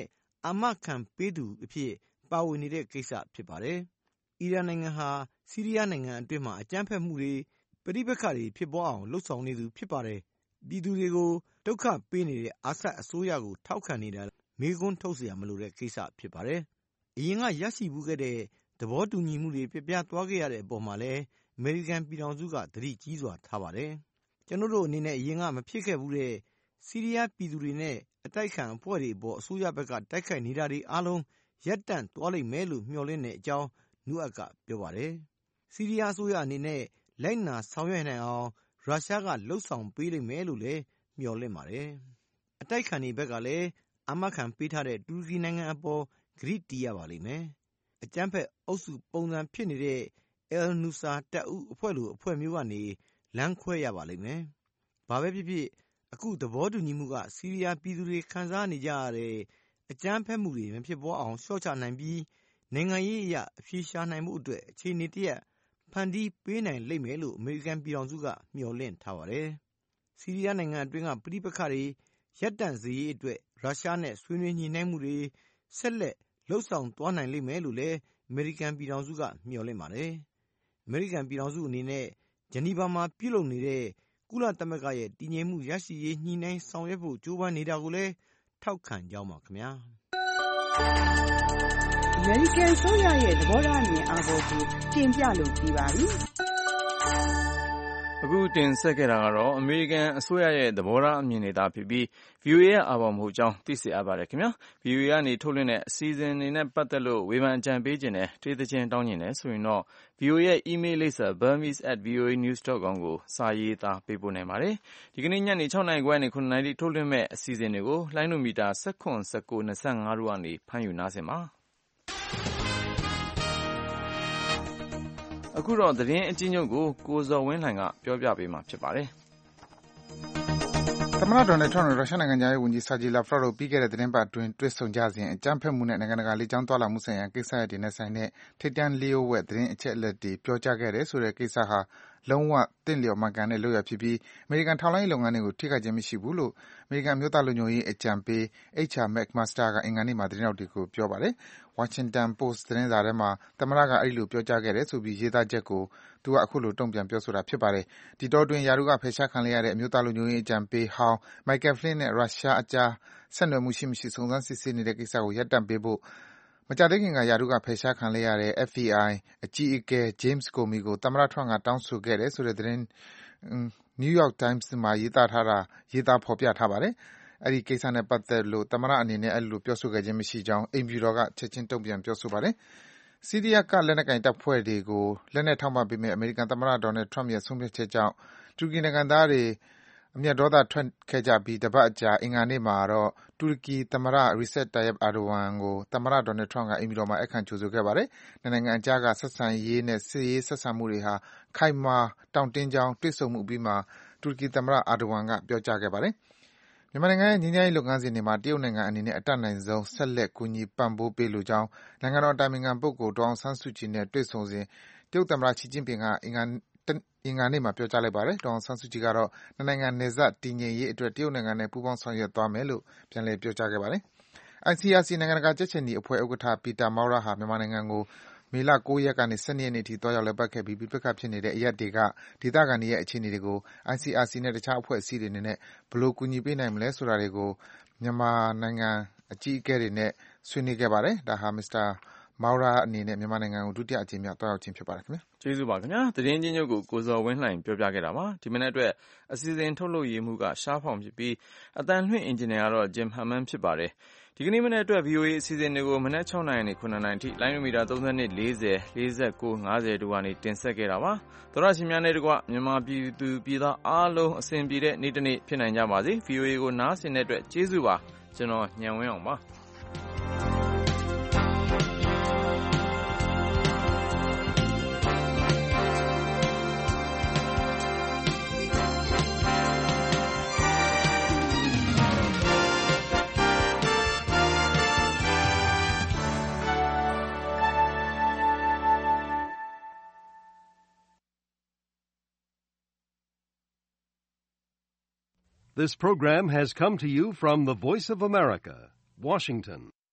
အာမခံပေးသူအဖြစ်ပါဝင်နေတဲ့ကိစ္စဖြစ်ပါတယ်။အီရန်နိုင်ငံဟာဆီးရီးယားနိုင်ငံအတွင်းမှာအကြမ်းဖက်မှုတွေပဋိပက္ခတွေဖြစ်ပွားအောင်လှုံ့ဆော်နေသူဖြစ်ပါတယ်။ပြည်သူတွေကိုဒုက္ခပေးနေတဲ့အာဆတ်အစိုးရကိုထောက်ခံနေတာမေးခွန်းထုတ်เสียမလို့တဲ့ကိစ္စဖြစ်ပါတယ်။အရင်ကရရှိမှုခဲ့တဲ့သဘောတူညီမှုတွေပြပြသွားခဲ့ရတဲ့အပေါ်မှာလည်းအမေရိကန်ပြည်ထောင်စုကသတိကြီးစွာထားပါတယ်။ကျွန်တော်တို့အနေနဲ့အရင်ကမဖြစ်ခဲ့ဘူးတဲ့ဆီးရီးယားပြည်သူတွေနဲ့အတိုက်ခံအဖွဲ့တွေအပေါ်အစိုးရဘက်ကတိုက်ခိုက်နေတာတွေအားလုံးရပ်တန့်သွားလိမ့်မယ်လို့မျှော်လင့်တဲ့အကြောင်းနူအပ်ကပြောပါတယ်။ဆီးရီးယားအစိုးရအနေနဲ့လိုက်နာဆောင်ရွက်နိုင်အောင်ရုရှားကလှုံ့ဆော်ပေးလိမ့်မယ်လို့လည်းမျှော်လင့်ပါတယ်။အတိုက်ခံတွေဘက်ကလည်းအာမခံပေးထားတဲ့တူရကီနိုင်ငံအပေါ်ဂရုတည်ရပါလိမ့်မယ်။အကြမ်းဖက်အုပ်စုပုံစံဖြစ်နေတဲ့ El-Nusra တပ်ဦးအဖွဲ့လိုအဖွဲ့မျိုးကနေလမ်းခွဲရပါလိမ့်မယ်။ဘာပဲဖြစ်ဖြစ်အခုသဘောတူညီမှုကဆီးရီးယားပြည်သူတွေခံစားနေကြရတဲ့အကြမ်းဖက်မှုတွေမဖြစ်ပွားအောင်လျှော့ချနိုင်ပြီးနိုင်ငံရေးအရအဖြေရှာနိုင်မှုအတွက်အခြေအနေတရက်ဖန်တီးပေးနိုင်လိမ့်မယ်လို့အမေရိကန်ပြည်ထောင်စုကမျှော်လင့်ထားပါတယ်။ဆီးရီးယားနိုင်ငံအတွင်းကပဋိပက္ခတွေရပ်တန့်စေရေးအတွက်ရုရှားနဲ့ဆွေးနွေးညှိနှိုင်းမှုတွေဆက်လက်လှုံ့ဆော်သွားနိုင်လိမ့်မယ်လို့လည်းအမေရိကန်ပြည်ထောင်စုကမျှော်လင့်ပါတယ်။အမေရိကန်ပြည်ထောင်စုအနေနဲ့ဂျနီဗာမှာပြုလုပ်နေတဲ့ကုလသမဂ္ဂရဲ့တည်ငြိမ်မှုရရှိရေးညှိနှိုင်းဆောင်ရွက်ဖို့ကြိုးပမ်းနေတာကိုလည်းထောက်ခံကြောင်းပါခင်ဗျာအမေရိကန်ဆိုရရဲ့သဘောထားအမြင်အားပေါ်ကိုတင်ပြလို့ပြီးပါပြီအခုတင်ဆက်ခဲ့တာကတော့အမေရိကန်အစိုးရရဲ့သဘောထားအမြင်တွေသာဖြစ်ပြီး VOA ရဲ့အာဘော်မဟုတ်ကြောင်းသိစေအပ်ပါတယ်ခင်ဗျာ VOA ကနေထုတ်လွှင့်တဲ့အစီအစဉ်တွေနဲ့ပတ်သက်လို့ဝေဖန်အကြံပေးခြင်းနဲ့တေးသချင်းတောင်းခြင်းနဲ့ဆိုရင်တော့ VOA ရဲ့ email လိပ်စာ burmese@voanews.com ကိုစာရေးသားပေးပို့နိုင်ပါတယ်ဒီကနေ့ညနေ6:00 နာရီခွဲနဲ့9:00 နာရီထုတ်လွှင့်မဲ့အစီအစဉ်တွေကိုလိုင်းနိုမီတာ19 19 25တို့ကနေဖမ်းယူနားဆင်ပါအခုတော့သတင်းအကျဉ်းချုပ်ကိုကိုဇော်ဝင်းလှိုင်ကပြောပြပေးမှာဖြစ်ပါတယ်သမ္မတဒေါ်နယ်ထရမ့်နဲ့ရုရှားနိုင်ငံခြားရေးဝန်ကြီးဆာဂျီလာဖရော့တို့ပြီးခဲ့တဲ့သတင်းပတ်အတွင်းတွေ့ဆုံကြစဉ်အကြမ်းဖက်မှုနဲ့နိုင်ငံတကာလေကြောင်းသွားလာမှုဆိုင်ရာကိစ္စရပ်တွေနဲ့ဆိုင်တဲ့ထိပ်တန်းလျှို့ဝှက်သတင်းအချက်အလက်တွေပြောကြားခဲ့တယ်ဆိုတဲ့ကိစ္စဟာလုံးဝသင့်လျော်မှန်ကန်တဲ့လုပ်ရပ်ဖြစ်ပြီးအမေရိကန်ထောက်လှမ်းရေးလုပ်ငန်းတွေကိုထိခိုက်ခြင်းမရှိဘူးလို့အမေရိကန်အမျိုးသားလုံခြုံရေးအကြံပေး HR McMaster ကအင်္ဂါနေ့မှာသတင်းထောက်တွေကိုပြောပါတယ်။ Washington Post သတင်းစာထဲမှာသမ္မတကအဲဒီလိုပြောကြားခဲ့တယ်ဆိုပြီးရေးသားချက်ကိုသူကအခုလိုတုံ့ပြန်ပြောဆိုတာဖြစ်ပါတယ်။ဒီတောအတွင်းရာထူးကဖယ်ရှားခံလိုက်ရတဲ့အမျိုးသားလုံခြုံရေးအကြံပေးဟောင်း Michael Flynn နဲ့ရုရှားအကြားဆက်နွယ်မှုရှိမရှိစုံစမ်းစစ်ဆေးနေတဲ့ကိစ္စကိုရပ်တန့်ပေးဖို့မကြာသေးခင်ကရာထူးကဖယ်ရှားခံလိုက်ရတဲ့ FBI အကြီးအကဲ James Comey ကိုသမ္မတထရမ့်ကတောင်းဆိုခဲ့တယ်ဆိုတဲ့သတင်းNew York Times မှာရေးသားဖော်ပြထားပါတယ်။အဲဒီကိစ္စနဲ့ပတ်သက်လို့သမ္မတအနေနဲ့အဲဒီလိုပြောဆိုခဲ့ခြင်းမရှိကြောင်းအိမ်ဖြူတော်ကချက်ချင်းတုံ့ပြန်ပြောဆိုပါတယ်။ဆီးရီးယားကလက်နက်ကိုင်တပ်ဖွဲ့တွေကိုလက်နက်ထောက်ပံ့ပေးမယ့်အမေရိကန်သမ္မတဒေါ်နယ်ထရမ့်ရဲ့ဆုံးဖြတ်ချက်ကြောင့်တူရကီနိုင်ငံသားတွေအမျက်ဒေါသထွက်ခဲ့ကြပြီးတပတ်အကြာအင်္ဂါနေ့မှာတော့တူရကီသမ္မတ Recep Tayyip Erdogan ကိုသမ္မတဒေါ်နယ်ထရမ့်ကအိမ်ဖြူတော်မှာဧည့်ခံကြိုဆိုခဲ့ပါတယ်။နိုင်ငံအကြားကဆက်ဆံရေးနဲ့စစ်ရေးဆက်ဆံမှုတွေဟာခိုင်မာတောင့်တင်းကြောင်းတွေ့ဆုံမှုအပြီးမှာတူရကီသမ္မတ Erdogan ကပြောကြားခဲ့ပါတယ်။မြန်မာနိုင်ငံရဲ့ငြိမ်းချမ်းရေးလုပ်ငန်းစဉ်တွေမှာတရုတ်နိုင်ငံအနေနဲ့အတတ်နိုင်ဆုံးဆက်လက်ကူညီပံ့ပိုးပေးလိုကြောင်းနိုင်ငံတော်အတိုင်ပင်ခံပုဂ္ဂိုလ်ဒေါ်အောင်ဆန်းစုကြည်နဲ့တွေ့ဆုံစဉ်တရုတ်သမ္မတရှီကျင့်ပင်ကအင်္ဂါနေ့မှာပြောကြားလိုက်ပါတယ်။ဒေါ်အောင်ဆန်းစုကြည်ကတော့နှစ်နိုင်ငံနယ်စပ်တည်ငြိမ်ရေးအတွက်တရုတ်နိုင်ငံနဲ့ပူးပေါင်းဆောင်ရွက်သွားမယ်လို့ပြန်လည်ပြောကြားခဲ့ပါတယ်။ ICRC နိုင်ငံတကာကြက်ခြေနီအဖွဲ့ဥက္ကဋ္ဌ Peter Maurer ဟာမြန်မာနိုင်ငံကိုမေလ9ရက်ကနေ12ရက်နေ့အထိသွားရောက်လည်ပတ်ခဲ့ပြီးပဋိပက္ခဖြစ်နေတဲ့အရပ်တွေကဒေသခံတွေရဲ့အခြေအနေတွေကို ICRC နဲ့တခြားအဖွဲ့အစည်းတွေအနေနဲ့ဘယ်လိုကူညီပေးနိုင်မလဲဆိုတာတွေကိုမြန်မာနိုင်ငံအကြီးအကဲတွေနဲ့ဆွေးနွေးခဲ့ပါတယ်။ဒါဟာ Mr. Maurer အနေနဲ့မြန်မာနိုင်ငံကိုဒုတိယအကြိမ်မြောက်သွားရောက်ခြင်းဖြစ်ပါတယ်ခင်ဗျာ။ကျေးဇူးပါခင်ဗျာ။သတင်းချင်းချုပ်ကိုကိုဇော်ဝင်းလှိုင်ပြောပြခဲ့တာပါ။ဒီမနေ့အတွက်အစီအစဉ်ထုတ်လုပ်ရေးမှုကရှားဖောင်ဖြစ်ပြီးအတန်လွှင့်အင်ဂျင်နီယာကတော့ Jim Hammond ဖြစ်ပါတယ်။ဒီကနေ့မနေ့အတွက် VOA အစီအစဉ်တွေကိုမနေ့6နာရီနဲ့9နာရီထိလိုင်းမီတာ32 40 49 50တို့ကနေတင်ဆက်ခဲ့တာပါ။သောရရှိများနဲ့တကွမြန်မာပြည်သူပြည်သားအားလုံးအစဉ်ပြေတဲ့နေ့တစ်နေ့ဖြစ်နိုင်ကြပါစေ။ VOA ကိုနားဆင်တဲ့အတွက်ကျေးဇူးပါ။ကျွန်တော်ညံဝင်းအောင်ပါ။ This program has come to you from the Voice of America, Washington.